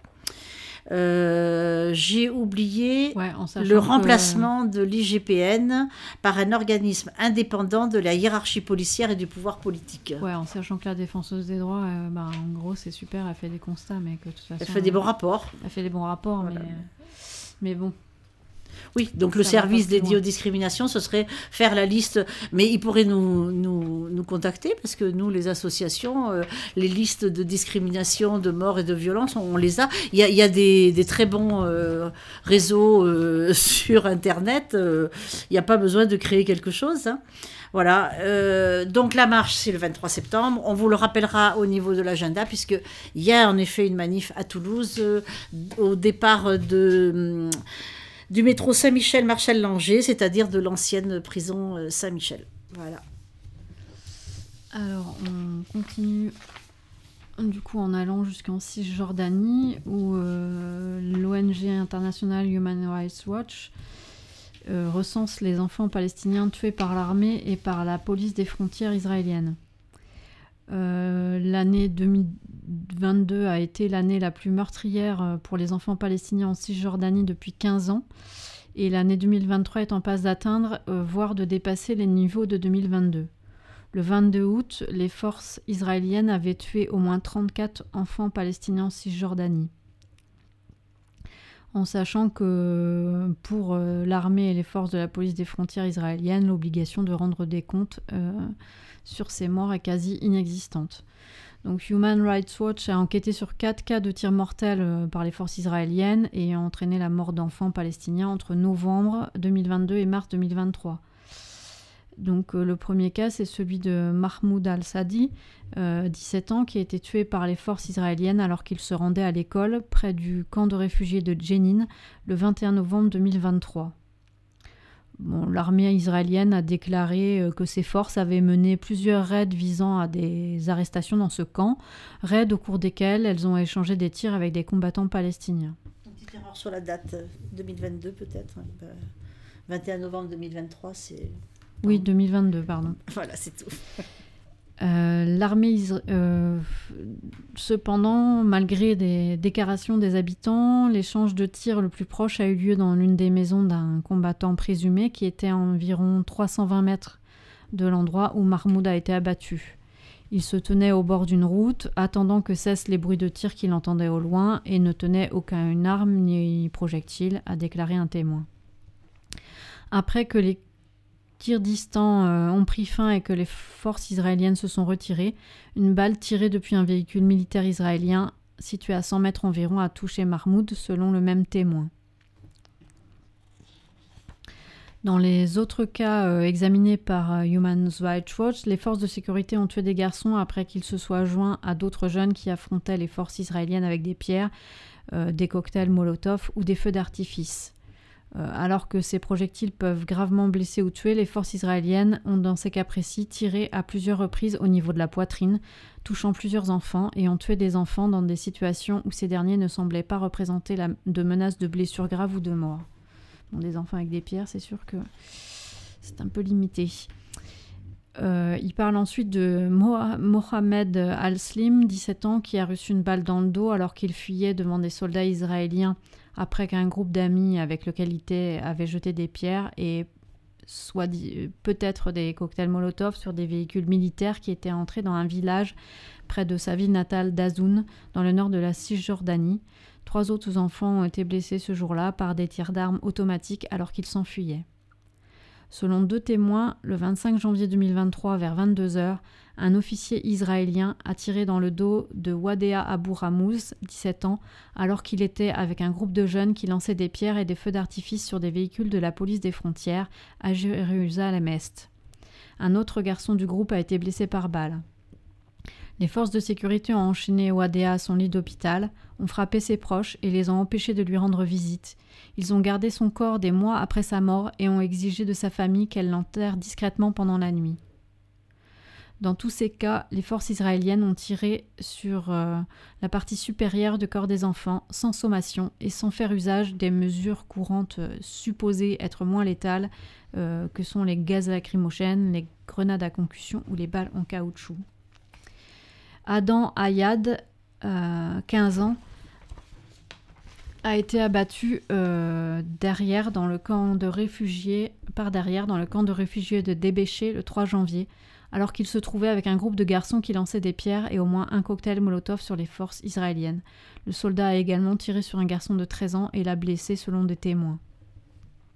G: J'ai oublié le remplacement de l'IGPN par un organisme indépendant de la hiérarchie policière et du pouvoir politique.
E: Ouais, en sachant que la défenseuse des droits, en gros, c'est super, elle fait des constats, mais que de toute façon...
G: Elle fait des bons rapports.
E: Elle fait des bons rapports, voilà. Mais bon...
G: Oui, donc le
E: Ça va
G: service
E: pas plus
G: dédié
E: loin.
G: aux discriminations, ce serait faire la liste. Mais ils pourraient nous contacter parce que nous, les associations, les listes de discrimination, de mort et de violence, on les a. Il y a des très bons réseaux sur Internet. Il n'y a pas besoin de créer quelque chose. Hein. Voilà. Donc la marche, c'est le 23 septembre. On vous le rappellera au niveau de l'agenda puisqu'il y a en effet une manif à Toulouse au départ du métro Saint-Michel-Marchal-Langer, c'est-à-dire de l'ancienne prison Saint-Michel. Voilà.
E: Alors, on continue du coup en allant jusqu'en Cisjordanie où l'ONG internationale Human Rights Watch recense les enfants palestiniens tués par l'armée et par la police des frontières israéliennes. L'année 2022 a été l'année la plus meurtrière pour les enfants palestiniens en Cisjordanie depuis 15 ans. Et l'année 2023 est en passe d'atteindre, voire de dépasser les niveaux de 2022. Le 22 août, les forces israéliennes avaient tué au moins 34 enfants palestiniens en Cisjordanie. En sachant que pour l'armée et les forces de la police des frontières israéliennes, l'obligation de rendre des comptes sur ces morts est quasi inexistante. Donc Human Rights Watch a enquêté sur 4 cas de tirs mortels par les forces israéliennes et a entraîné la mort d'enfants palestiniens entre novembre 2022 et mars 2023. Donc le premier cas, c'est celui de Mahmoud al-Sadi, 17 ans, qui a été tué par les forces israéliennes alors qu'il se rendait à l'école près du camp de réfugiés de Jenin le 21 novembre 2023. Bon, l'armée israélienne a déclaré que ses forces avaient mené plusieurs raids visant à des arrestations dans ce camp, raids au cours desquels elles ont échangé des tirs avec des combattants palestiniens.
G: Une petite erreur sur la date 2022 peut-être. 21 novembre 2023, c'est...
E: Oui, 2022, pardon.
G: Voilà, c'est tout.
E: L'armée cependant, malgré des déclarations des habitants, l'échange de tirs le plus proche a eu lieu dans l'une des maisons d'un combattant présumé qui était à environ 320 mètres de l'endroit où Mahmoud a été abattu. Il se tenait au bord d'une route, attendant que cessent les bruits de tirs qu'il entendait au loin et ne tenait aucune arme ni projectile, a déclaré un témoin. Après que les tirs distants ont pris fin et que les forces israéliennes se sont retirées, une balle tirée depuis un véhicule militaire israélien situé à 100 mètres environ a touché Mahmoud, selon le même témoin. Dans les autres cas examinés par Human Rights Watch, les forces de sécurité ont tué des garçons après qu'ils se soient joints à d'autres jeunes qui affrontaient les forces israéliennes avec des pierres, des cocktails Molotov ou des feux d'artifice. Alors que ces projectiles peuvent gravement blesser ou tuer, les forces israéliennes ont dans ces cas précis tiré à plusieurs reprises au niveau de la poitrine, touchant plusieurs enfants et ont tué des enfants dans des situations où ces derniers ne semblaient pas représenter de menace de blessures graves ou de mort. Bon, des enfants avec des pierres, c'est sûr que c'est un peu limité. Il parle ensuite de Mohamed Al-Slim, 17 ans, qui a reçu une balle dans le dos alors qu'il fuyait devant des soldats israéliens après qu'un groupe d'amis avec lequel il était avait jeté des pierres et peut-être des cocktails Molotov sur des véhicules militaires qui étaient entrés dans un village près de sa ville natale d'Azoun, dans le nord de la Cisjordanie. 3 autres enfants ont été blessés ce jour-là par des tirs d'armes automatiques alors qu'ils s'enfuyaient. Selon 2 témoins, le 25 janvier 2023, vers 22h, un officier israélien a tiré dans le dos de Wadea Abu Ramouz, 17 ans, alors qu'il était avec un groupe de jeunes qui lançaient des pierres et des feux d'artifice sur des véhicules de la police des frontières à Jérusalem-Est. Un autre garçon du groupe a été blessé par balle. Les forces de sécurité ont enchaîné Wadea à son lit d'hôpital, ont frappé ses proches et les ont empêchés de lui rendre visite. Ils ont gardé son corps des mois après sa mort et ont exigé de sa famille qu'elle l'enterre discrètement pendant la nuit. Dans tous ces cas, les forces israéliennes ont tiré sur la partie supérieure du corps des enfants, sans sommation et sans faire usage des mesures courantes supposées être moins létales, que sont les gaz lacrymogènes, les grenades à concussion ou les balles en caoutchouc. Adam Ayad, 15 ans, a été abattu derrière dans le camp de réfugiés de Débéché le 3 janvier, alors qu'il se trouvait avec un groupe de garçons qui lançaient des pierres et au moins un cocktail Molotov sur les forces israéliennes. Le soldat a également tiré sur un garçon de 13 ans et l'a blessé selon des témoins.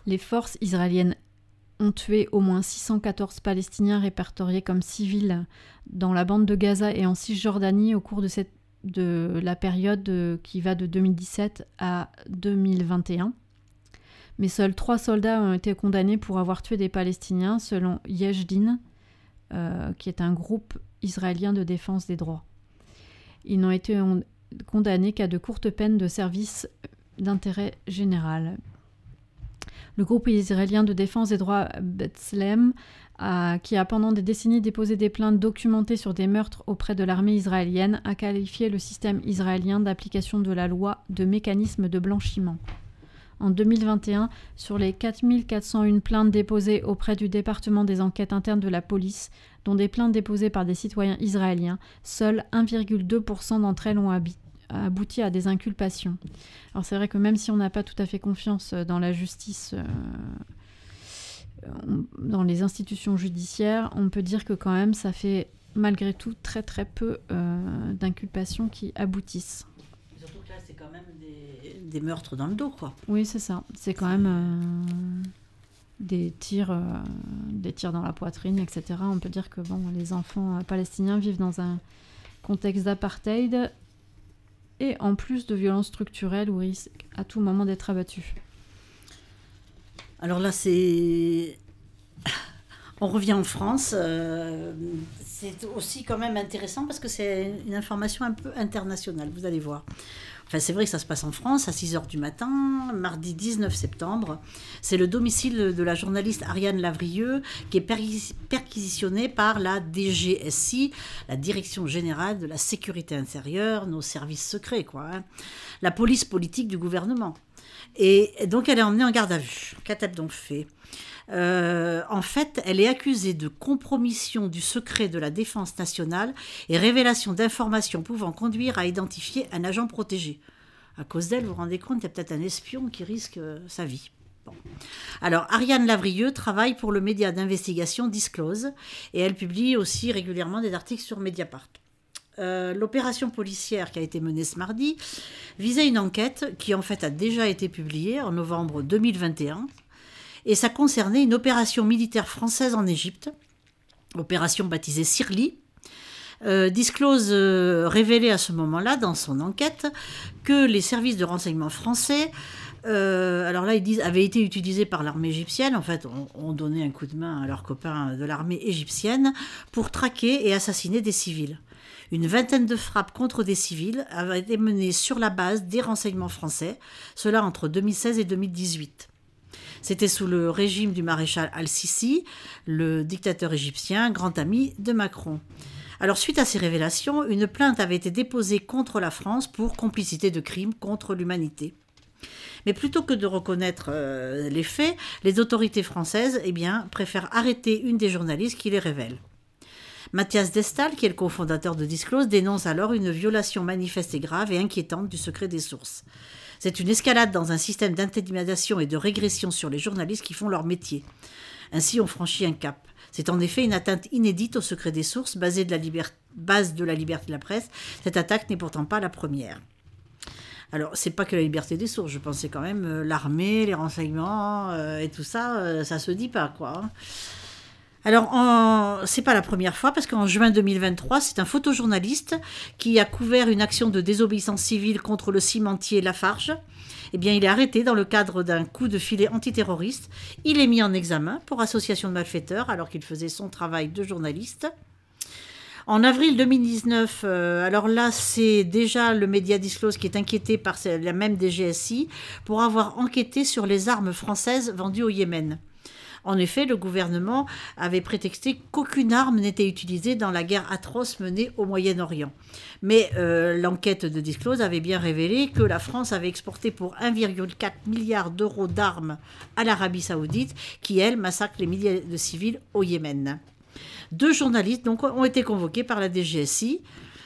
E: Les forces israéliennes ont tué au moins 614 Palestiniens répertoriés comme civils dans la bande de Gaza et en Cisjordanie au cours de la période qui va de 2017 à 2021. Mais seuls 3 soldats ont été condamnés pour avoir tué des Palestiniens, selon Yesh Din, qui est un groupe israélien de défense des droits. Ils n'ont été condamnés qu'à de courtes peines de service d'intérêt général. Le groupe israélien de défense des droits B'Tselem, qui a pendant des décennies déposé des plaintes documentées sur des meurtres auprès de l'armée israélienne, a qualifié le système israélien d'application de la loi de mécanisme de blanchiment. En 2021, sur les 4401 plaintes déposées auprès du département des enquêtes internes de la police, dont des plaintes déposées par des citoyens israéliens, seuls 1,2% d'entre elles ont abouti à des inculpations. Alors c'est vrai que même si on n'a pas tout à fait confiance dans la justice, dans les institutions judiciaires, on peut dire que quand même ça fait malgré tout très très peu d'inculpations qui aboutissent.
G: Surtout que là c'est quand même des meurtres dans le dos, quoi.
E: Oui, c'est ça. C'est quand même des tirs dans la poitrine, etc. On peut dire que bon, les enfants palestiniens vivent dans un contexte d'apartheid et en plus de violences structurelles où ils risquent à tout moment d'être abattus.
G: Alors là, on revient en France. C'est aussi quand même intéressant parce que c'est une information un peu internationale, vous allez voir. Enfin, c'est vrai que ça se passe en France à 6h du matin, mardi 19 septembre. C'est le domicile de la journaliste Ariane Lavrieux qui est perquisitionnée par la DGSI, la Direction Générale de la Sécurité Intérieure, nos services secrets, quoi, hein. La police politique du gouvernement. Et donc, elle est emmenée en garde à vue. Qu'a-t-elle donc fait ? En fait, elle est accusée de compromission du secret de la défense nationale et révélation d'informations pouvant conduire à identifier un agent protégé. À cause d'elle, vous vous rendez compte, il y a peut-être un espion qui risque sa vie. Bon. Alors, Ariane Lavrieux travaille pour le média d'investigation Disclose et elle publie aussi régulièrement des articles sur Mediapart. L'opération policière qui a été menée ce mardi visait une enquête qui en fait a déjà été publiée en novembre 2021 et ça concernait une opération militaire française en Égypte, opération baptisée Sirli. Disclose révélait à ce moment-là dans son enquête que les services de renseignement français alors là, ils disent, avaient été utilisés par l'armée égyptienne. En fait, on donnait un coup de main à leurs copains de l'armée égyptienne pour traquer et assassiner des civils. Une vingtaine de frappes contre des civils avaient été menées sur la base des renseignements français, cela entre 2016 et 2018. C'était sous le régime du maréchal Al-Sisi, le dictateur égyptien, grand ami de Macron. Alors, suite à ces révélations, une plainte avait été déposée contre la France pour complicité de crimes contre l'humanité. Mais plutôt que de reconnaître les faits, les autorités françaises préfèrent arrêter une des journalistes qui les révèle. Mathias Destal, qui est le cofondateur de Disclose, dénonce alors une violation manifeste et grave et inquiétante du secret des sources. C'est une escalade dans un système d'intimidation et de régression sur les journalistes qui font leur métier. Ainsi, on franchit un cap. C'est en effet une atteinte inédite au secret des sources, base de la liberté de la presse. Cette attaque n'est pourtant pas la première. Alors, c'est pas que la liberté des sources, je pensais quand même l'armée, les renseignements et tout ça, ça se dit pas, quoi. Alors, c'est pas la première fois, parce qu'en juin 2023, c'est un photojournaliste qui a couvert une action de désobéissance civile contre le cimentier Lafarge. Eh bien, il est arrêté dans le cadre d'un coup de filet antiterroriste. Il est mis en examen pour association de malfaiteurs, alors qu'il faisait son travail de journaliste. En avril 2019, alors là, c'est déjà le média Disclose qui est inquiété par la même DGSI pour avoir enquêté sur les armes françaises vendues au Yémen. En effet, le gouvernement avait prétexté qu'aucune arme n'était utilisée dans la guerre atroce menée au Moyen-Orient. Mais l'enquête de Disclose avait bien révélé que la France avait exporté pour 1,4 milliard d'euros d'armes à l'Arabie Saoudite, qui, elle, massacre les milliers de civils au Yémen. 2 journalistes donc, ont été convoqués par la DGSI.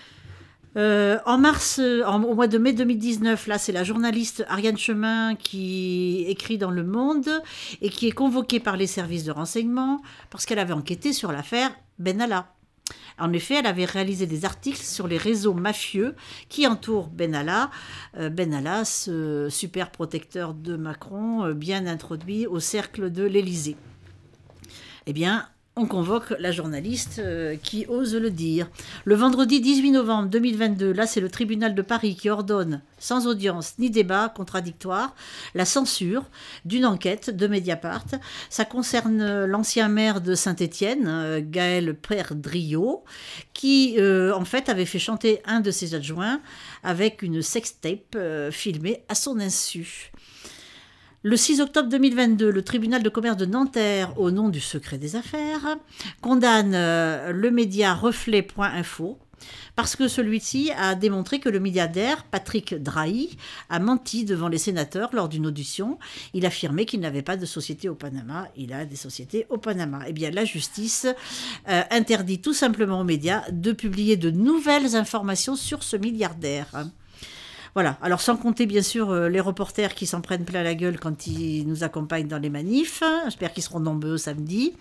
G: Au mois de mai 2019, là, c'est la journaliste Ariane Chemin qui écrit dans Le Monde et qui est convoquée par les services de renseignement parce qu'elle avait enquêté sur l'affaire Benalla. En effet, elle avait réalisé des articles sur les réseaux mafieux qui entourent Benalla. Benalla, ce super protecteur de Macron, bien introduit au cercle de l'Élysée. Eh bien, on convoque la journaliste qui ose le dire. Le vendredi 18 novembre 2022, là c'est le tribunal de Paris qui ordonne, sans audience ni débat contradictoire, la censure d'une enquête de Mediapart. Ça concerne l'ancien maire de Saint-Étienne, Gaël Perdriau, qui en fait avait fait chanter un de ses adjoints avec une sextape filmée à son insu. Le 6 octobre 2022, le tribunal de commerce de Nanterre, au nom du secret des affaires, condamne le média Reflet.info parce que celui-ci a démontré que le milliardaire Patrick Drahi a menti devant les sénateurs lors d'une audition. Il affirmait qu'il n'avait pas de société au Panama. Il a des sociétés au Panama. Eh bien, la justice interdit tout simplement aux médias de publier de nouvelles informations sur ce milliardaire. Voilà, alors sans compter bien sûr les reporters qui s'en prennent plein la gueule quand ils nous accompagnent dans les manifs. J'espère qu'ils seront nombreux samedi.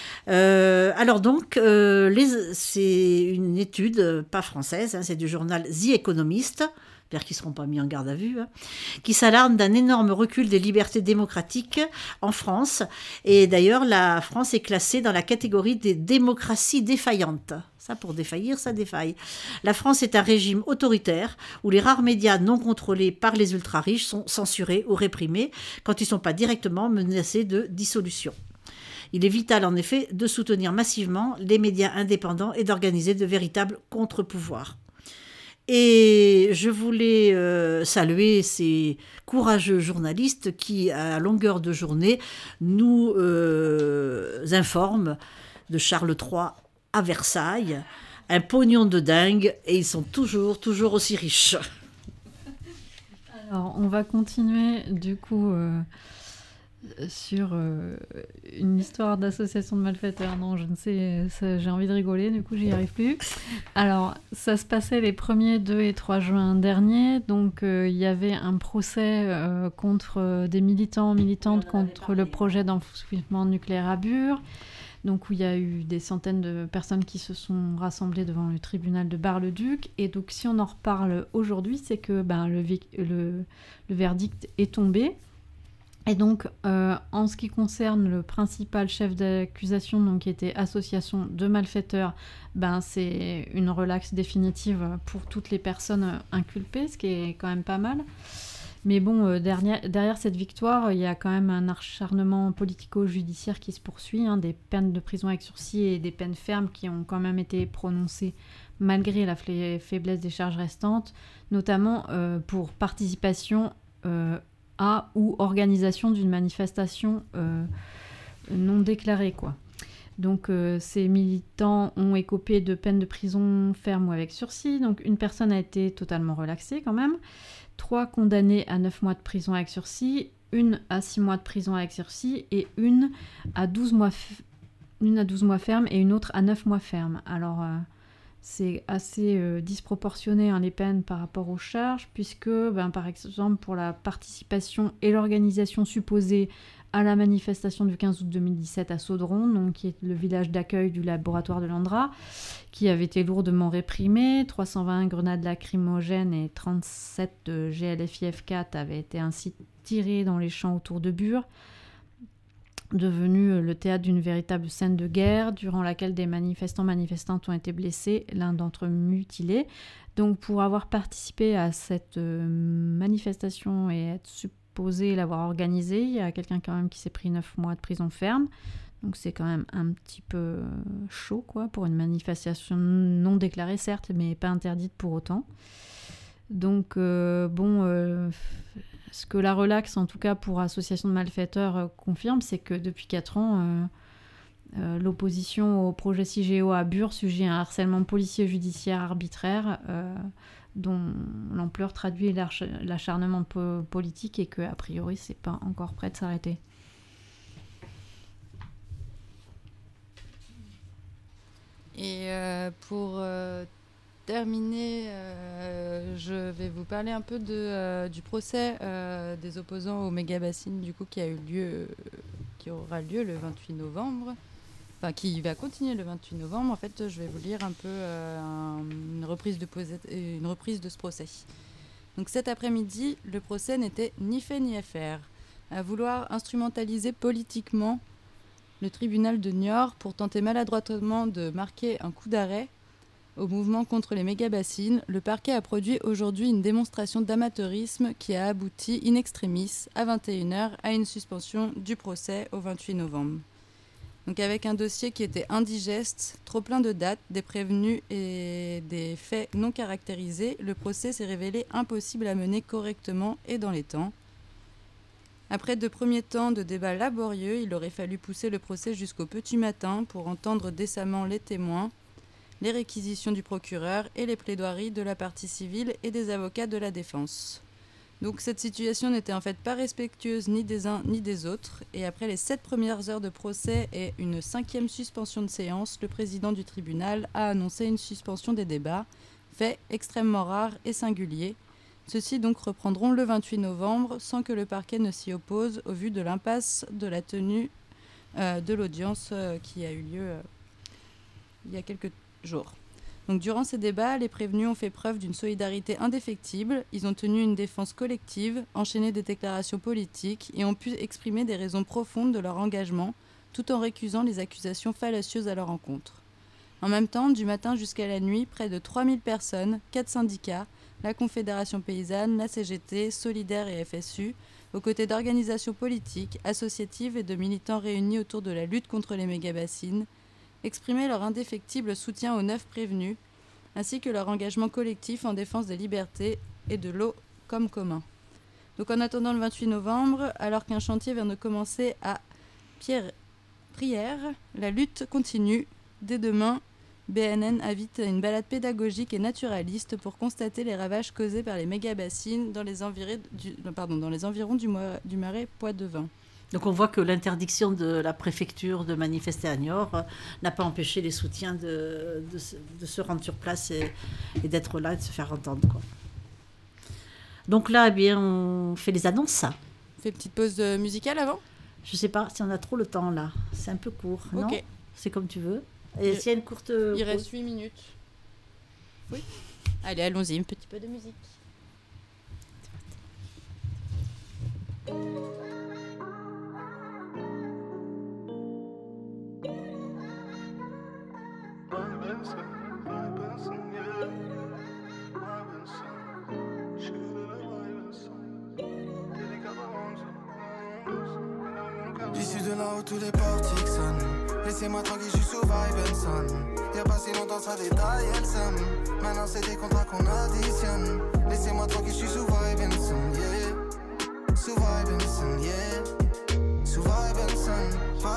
G: Alors donc, c'est une étude, pas française, c'est du journal The Economist, j'espère qu'ils ne seront pas mis en garde à vue, qui s'alarme d'un énorme recul des libertés démocratiques en France. Et d'ailleurs, la France est classée dans la catégorie des démocraties défaillantes. Ça, pour défaillir, ça défaille. La France est un régime autoritaire où les rares médias non contrôlés par les ultra-riches sont censurés ou réprimés quand ils ne sont pas directement menacés de dissolution. Il est vital, en effet, de soutenir massivement les médias indépendants et d'organiser de véritables contre-pouvoirs. Et je voulais saluer ces courageux journalistes qui, à longueur de journée, nous informent de Charles III à Versailles, un pognon de dingue, et ils sont toujours aussi riches.
E: Alors, on va continuer, du coup, sur une histoire d'association de malfaiteurs. Non, je ne sais, j'ai envie de rigoler, du coup, j'y arrive plus. Alors, ça se passait les 1er, 2 et 3 juin derniers, donc il y avait un procès contre des militantes contre le projet d'enfouissement nucléaire à Bure. Donc où il y a eu des centaines de personnes qui se sont rassemblées devant le tribunal de Bar-le-Duc. Et donc si on en reparle aujourd'hui, c'est que le verdict est tombé. Et donc en ce qui concerne le principal chef d'accusation, donc qui était association de malfaiteurs, c'est une relaxe définitive pour toutes les personnes inculpées, ce qui est quand même pas mal. Mais bon, derrière cette victoire, il y a quand même un acharnement politico-judiciaire qui se poursuit, des peines de prison avec sursis et des peines fermes qui ont quand même été prononcées malgré la faiblesse des charges restantes, notamment pour participation à ou organisation d'une manifestation non déclarée, quoi. Donc ces militants ont écopé de peines de prison ferme ou avec sursis. Donc une personne a été totalement relaxée quand même. 3 condamnés à 9 mois de prison avec sursis, une à 6 mois de prison avec sursis et une à 12 mois ferme et une autre à 9 mois ferme. Alors c'est assez disproportionné les peines par rapport aux charges, puisque par exemple pour la participation et l'organisation supposée à la manifestation du 15 août 2017 à Saudron, donc qui est le village d'accueil du laboratoire de l'Andra, qui avait été lourdement réprimé. 320 grenades lacrymogènes et 37 de GLFIF-4 avaient été ainsi tirées dans les champs autour de Bure, devenu le théâtre d'une véritable scène de guerre, durant laquelle des manifestantes ont été blessés, l'un d'entre eux mutilé. Donc pour avoir participé à cette manifestation et être supposé l'avoir organisée, il y a quelqu'un quand même qui s'est pris 9 mois de prison ferme. Donc c'est quand même un petit peu chaud, quoi, pour une manifestation non déclarée, certes, mais pas interdite pour autant. Donc ce que la relaxe, en tout cas pour association de malfaiteurs, confirme, c'est que depuis 4 ans, l'opposition au projet CIGEO à Bure subit un harcèlement policier judiciaire arbitraire dont l'ampleur traduit l'acharnement politique et que, a priori, c'est pas encore prêt de s'arrêter.
D: Et pour terminer, je vais vous parler un peu du procès des opposants au méga-bassine, du coup, qui aura lieu le 28 novembre. enfin qui va continuer le 28 novembre. En fait, je vais vous lire un peu une reprise de ce procès. Donc cet après-midi, le procès n'était ni fait ni à faire. À vouloir instrumentaliser politiquement le tribunal de Niort pour tenter maladroitement de marquer un coup d'arrêt au mouvement contre les méga-bassines, le parquet a produit aujourd'hui une démonstration d'amateurisme qui a abouti in extremis à 21h à une suspension du procès au 28 novembre. Donc avec un dossier qui était indigeste, trop plein de dates, des prévenus et des faits non caractérisés, le procès s'est révélé impossible à mener correctement et dans les temps. Après de premiers temps de débats laborieux, il aurait fallu pousser le procès jusqu'au petit matin pour entendre décemment les témoins, les réquisitions du procureur et les plaidoiries de la partie civile et des avocats de la défense. Donc cette situation n'était en fait pas respectueuse ni des uns ni des autres, et après les 7 premières heures de procès et une 5e suspension de séance, le président du tribunal a annoncé une suspension des débats, fait extrêmement rare et singulier. Ceux-ci donc reprendront le 28 novembre sans que le parquet ne s'y oppose au vu de l'impasse de la tenue de l'audience qui a eu lieu il y a quelques jours. Donc, durant ces débats, les prévenus ont fait preuve d'une solidarité indéfectible, ils ont tenu une défense collective, enchaîné des déclarations politiques et ont pu exprimer des raisons profondes de leur engagement, tout en récusant les accusations fallacieuses à leur encontre. En même temps, du matin jusqu'à la nuit, près de 3000 personnes, 4 syndicats, la Confédération paysanne, la CGT, Solidaire et FSU, aux côtés d'organisations politiques, associatives et de militants réunis autour de la lutte contre les méga-bassines, exprimer leur indéfectible soutien aux 9 prévenus, ainsi que leur engagement collectif en défense des libertés et de l'eau comme commun. Donc en attendant le 28 novembre, alors qu'un chantier vient de commencer à Prières, la lutte continue. Dès demain, BNN invite à une balade pédagogique et naturaliste pour constater les ravages causés par les méga-bassines dans les environs du marais Poitevin.
G: Donc on voit que l'interdiction de la préfecture de manifester à Niort n'a pas empêché les soutiens de se rendre sur place et d'être là et de se faire entendre, quoi. Donc là, eh bien, on fait les annonces.
D: On fait une petite pause musicale avant ?
G: Je ne sais pas si on a trop le temps là. C'est un peu court,
D: non ?
G: Ok. C'est comme tu veux. Et s'il y a une courte...
D: Il reste 8 minutes. Oui. Allez, allons-y, un petit peu de musique.
J: Issu de là où tous les portiques sonnent, laissez-moi tranquille, je suis sous Vibenson. Y'a pas si longtemps ça détaille, elle somme. Maintenant c'est des contrats qu'on additionne. Laissez-moi tranquille, je suis sous Vibenson, yeah. Sous Vibenson, yeah. Sous Vibenson,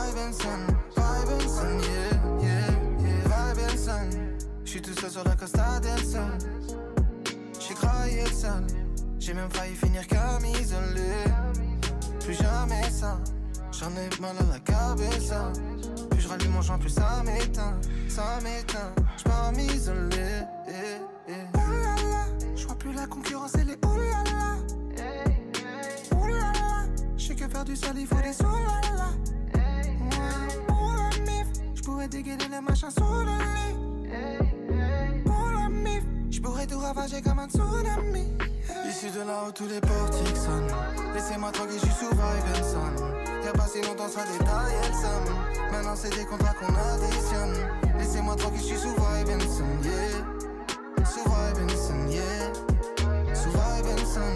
J: yeah, yeah, yeah. Vibenson, je suis tout seul sur la Costa del Sol. J'ai craillé le sol, j'ai même failli finir comme isolé. Plus jamais ça, j'en ai mal à la cabeza. Plus je rallume mon joint, plus ça m'éteint. J'pars m'isoler. Oh là là, j'vois plus la concurrence et les oh là là. Oh là là, j'sais que faire du sale il faut des oh là là. Ouais, pour la mif, j'pourrais dégainer les machins sous le lit. Pour la mif, j'pourrais tout ravager comme un tsunami. Issu de là où tous les portiques sonnent, laissez-moi tranquille, je suis sous Vibenson. Y'a pas si longtemps ça détaille, elle somme. Maintenant c'est des contrats qu'on additionne. Laissez-moi tranquille, je suis sous Vibenson, yeah. Sous Vibenson, yeah. Sous Vibenson,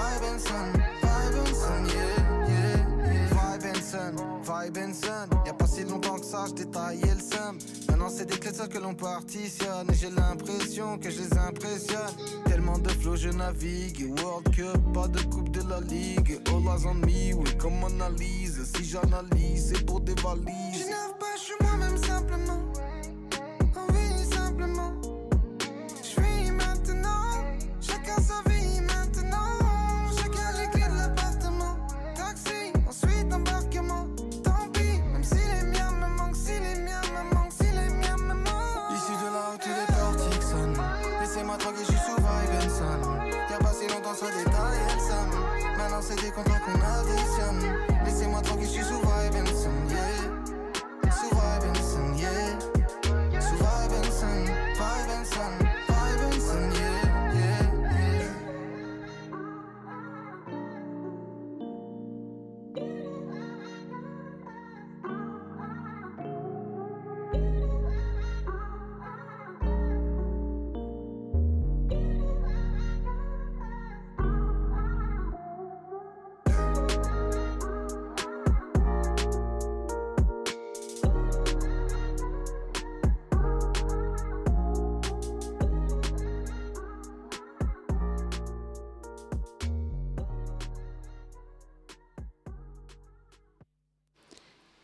J: yeah, yeah, yeah. Vibenson, y'a pas si longtemps que ça, je détaillais le seum. Maintenant c'est des clés que l'on partitionne. Et j'ai l'impression que je les impressionne. Tellement de flow je navigue. World Cup, pas de coupe de la ligue. All eyes on me, oui comme analyse. Si j'analyse, c'est pour des valises. Je n'arrive pas, je suis moi-même simplement. On vit simplement. Je vis maintenant. Chacun sa vie maintenant. Chacun les clés de l'appartement. Taxi, ensuite embarquement. Tant pis, même si les miens me manquent. Si les miens me manquent, si les miens me manquent. Issu de là où tous les portiques sonnent, laissez-moi tranquille, je suis sous Vibenson. Y'a pas si longtemps ça détaille, elle somme. Maintenant c'est des contrats qu'on additionne. Laissez-moi tranquille, je suis sous Vibenson, yeah. Sous Vibenson,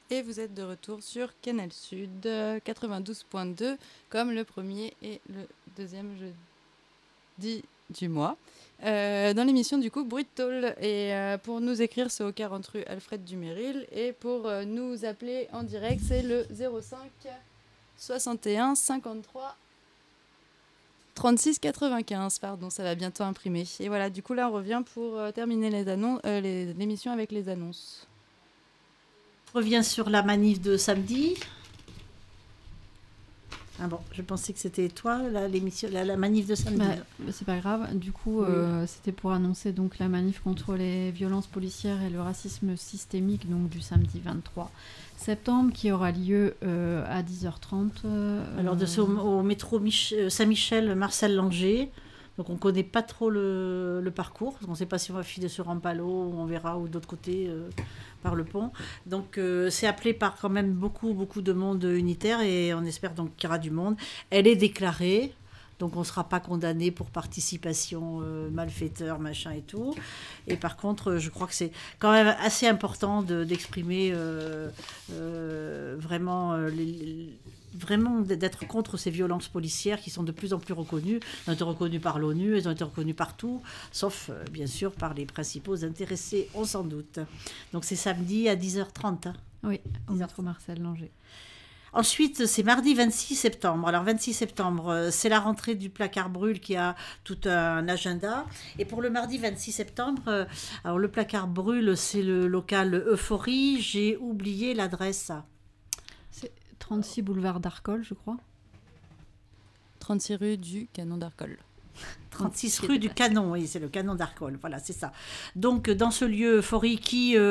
D: et vous êtes de retour sur Canal Sud 92.2 comme le premier et le deuxième jeudi du mois. Dans l'émission du coup Bruit de Tôle, et pour nous écrire c'est au 40 rue Alfred Duméril, et pour nous appeler en direct c'est le 05 61 53 36 95, pardon, ça va bientôt imprimer. Et voilà, du coup là on revient pour terminer l'émission avec les annonces.
G: Je reviens sur la manif de samedi. Ah bon, je pensais que c'était toi, l'émission, la manif de samedi.
E: C'est pas grave. Du coup, c'était pour annoncer donc la manif contre les violences policières et le racisme systémique, donc du samedi 23 septembre, qui aura lieu à 10h30.
G: Alors, au métro Saint-Michel, Marcel Langer. Donc, on ne connaît pas trop le parcours. On ne sait pas si on va filer sur Rampalo, ou on verra, ou d'autre côté, par le pont. Donc, c'est appelé par quand même beaucoup de monde unitaire, et on espère donc qu'il y aura du monde. Elle est déclarée. Donc, on ne sera pas condamné pour participation, malfaiteur, machin et tout. Et par contre, je crois que c'est quand même assez important d'exprimer vraiment vraiment d'être contre ces violences policières qui sont de plus en plus reconnues. Elles ont été reconnues par l'ONU, elles ont été reconnues partout, sauf bien sûr par les principaux intéressés, on s'en doute. Donc c'est samedi à 10h30. Hein.
E: Oui, au métro Marcel Langer.
G: Ensuite, c'est mardi 26 septembre. Alors, 26 septembre, c'est la rentrée du Placard Brûle qui a tout un agenda. Et pour le mardi 26 septembre, alors le Placard Brûle, c'est le local Euphorie. J'ai oublié l'adresse.
E: C'est 36 boulevard d'Arcole, je crois.
D: 36 rue du Canon d'Arcole.
G: 36 rue du Canon, oui, c'est le Canon d'Arcole, voilà, c'est ça. Donc, dans ce lieu Euphorie qui est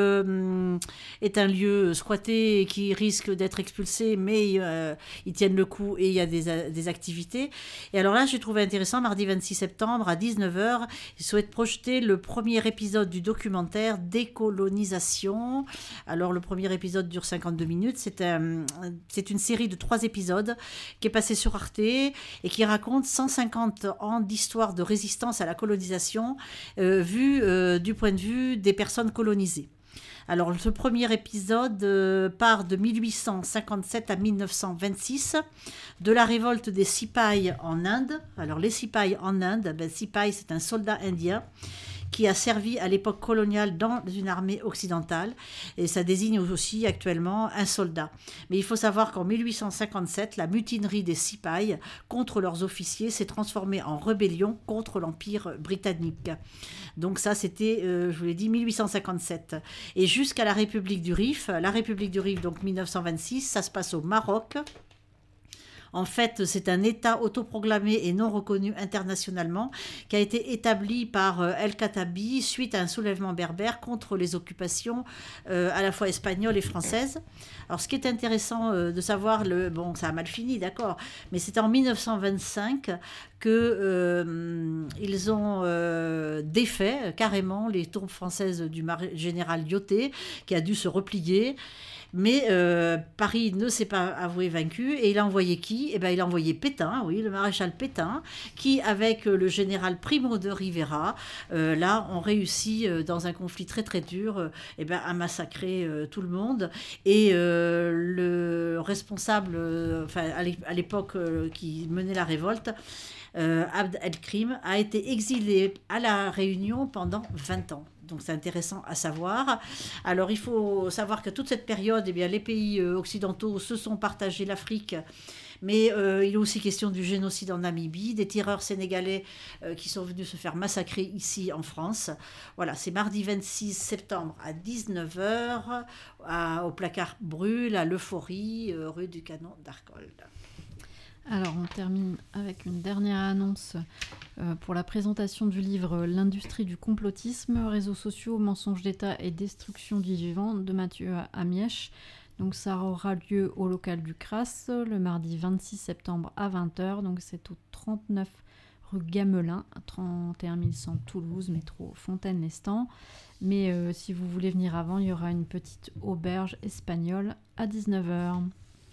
G: un lieu squatté et qui risque d'être expulsé, mais ils tiennent le coup et il y a des activités. Et alors là, j'ai trouvé intéressant, mardi 26 septembre à 19h, ils souhaitent projeter le premier épisode du documentaire Décolonisation. Alors, le premier épisode dure 52 minutes. C'est une série de 3 épisodes qui est passée sur Arte et qui raconte 150 ans d'histoire de résistance à la colonisation vue du point de vue des personnes colonisées. Alors, ce premier épisode part de 1857 à 1926, de la révolte des Sipais en Inde. Alors, les Sipais en Inde, Sipai, c'est un soldat indien qui a servi à l'époque coloniale dans une armée occidentale, et ça désigne aussi actuellement un soldat. Mais il faut savoir qu'en 1857, la mutinerie des Sipais contre leurs officiers s'est transformée en rébellion contre l'Empire britannique. Donc ça, c'était, je vous l'ai dit, 1857. Et jusqu'à la République du Rif, donc 1926, ça se passe au Maroc. En fait, c'est un État autoproclamé et non reconnu internationalement qui a été établi par El-Khattabi suite à un soulèvement berbère contre les occupations à la fois espagnoles et françaises. Alors, ce qui est intéressant de savoir, bon, ça a mal fini, d'accord, mais c'est en 1925 qu'ils ont défait carrément les troupes françaises du général Lyautey, qui a dû se replier. Mais Paris ne s'est pas avoué vaincu, et il a envoyé qui ? Eh bien, il a envoyé Pétain, oui, le maréchal Pétain, qui, avec le général Primo de Rivera, là, ont réussi, dans un conflit très très dur, à massacrer tout le monde. Et le responsable, à l'époque, qui menait la révolte, Abd el-Krim, a été exilé à La Réunion pendant 20 ans. Donc c'est intéressant à savoir. Alors il faut savoir qu'à toute cette période, les pays occidentaux se sont partagés l'Afrique, mais il est aussi question du génocide en Namibie, des tireurs sénégalais qui sont venus se faire massacrer ici en France. Voilà, c'est mardi 26 septembre à 19h au Placard Brûle, à l'Euphorie, rue du Canon d'Arcole.
E: Alors, on termine avec une dernière annonce pour la présentation du livre « L'industrie du complotisme, réseaux sociaux, mensonges d'État et destruction du vivant » de Mathieu Amièche. Donc, ça aura lieu au local du CRAS le mardi 26 septembre à 20h. Donc, c'est au 39 rue Gamelin, 31 100 Toulouse, métro Fontaine-Lestan. Mais si vous voulez venir avant, il y aura une petite auberge espagnole à 19h.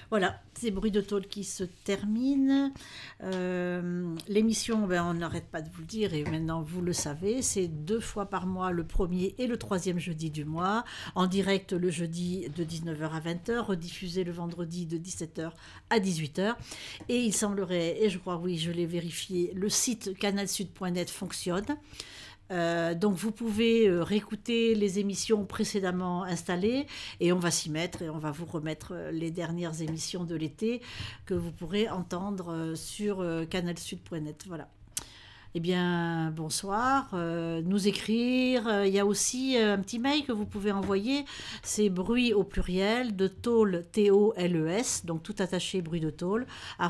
G: Voilà, c'est Bruit de tôle qui se termine. L'émission, on n'arrête pas de vous le dire, et maintenant vous le savez, c'est 2 fois par mois, le premier et le 3e jeudi du mois, en direct le jeudi de 19h à 20h, rediffusé le vendredi de 17h à 18h. Et il semblerait, et je crois, oui, je l'ai vérifié, le site canalsud.net fonctionne. Donc vous pouvez réécouter les émissions précédemment installées et on va s'y mettre et on va vous remettre les dernières émissions de l'été que vous pourrez entendre sur canalsud.net. Voilà. Eh bien, bonsoir. Nous écrire. Il y a aussi un petit mail que vous pouvez envoyer. C'est bruit au pluriel de tôle, T-O-L-E-S, donc tout attaché bruit de tôle,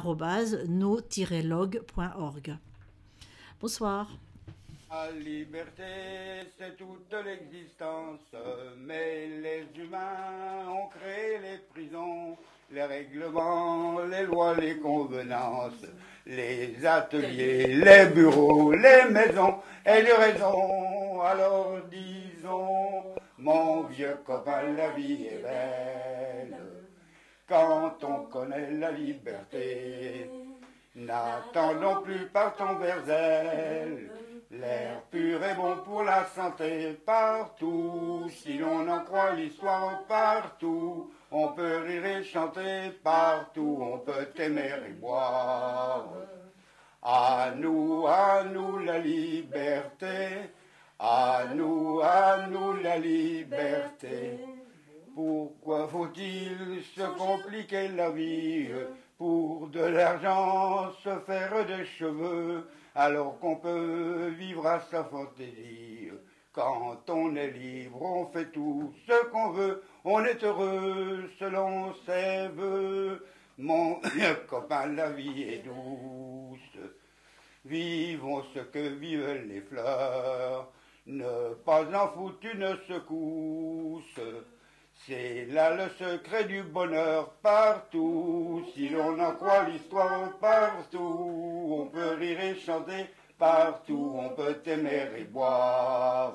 G: @no-log.org. Bonsoir.
K: La liberté, c'est toute l'existence, mais les humains ont créé les prisons, les règlements, les lois, les convenances, les ateliers, les bureaux, les maisons et les raisons. Alors disons, mon vieux copain, la vie est belle quand on connaît la liberté. N'attendons plus, partons vers elle. L'air pur est bon pour la santé partout, si l'on en croit l'histoire partout. On peut rire et chanter partout, on peut aimer et boire. À nous la liberté, à nous la liberté. Pourquoi faut-il se compliquer la vie pour de l'argent, se faire des cheveux, alors qu'on peut vivre à sa fantaisie? Quand on est libre, on fait tout ce qu'on veut, on est heureux selon ses voeux. Mon copain, la vie est douce, vivons ce que vivent les fleurs, ne pas en foutre une secousse. C'est là le secret du bonheur partout, si l'on en croit l'histoire partout, on peut rire et chanter partout, on peut aimer et boire.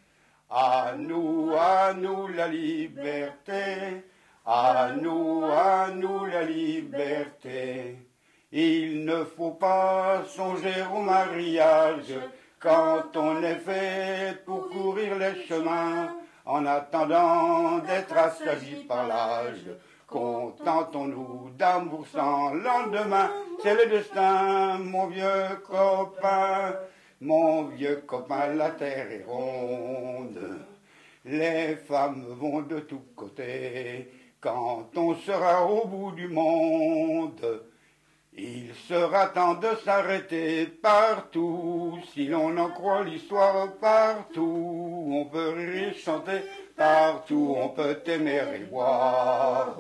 K: À nous la liberté, à nous la liberté. Il ne faut pas songer au mariage quand on est fait pour courir les chemins. En attendant d'être assagi par l'âge, contentons-nous d'amour sans lendemain. C'est le destin, mon vieux copain. Mon vieux copain, la terre est ronde. Les femmes vont de tous côtés. Quand on sera au bout du monde, il sera temps de s'arrêter partout, si l'on en croit l'histoire partout. On peut rire et chanter partout, on peut aimer et boire.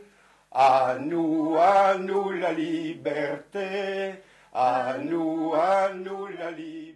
K: À nous la liberté, à nous la liberté.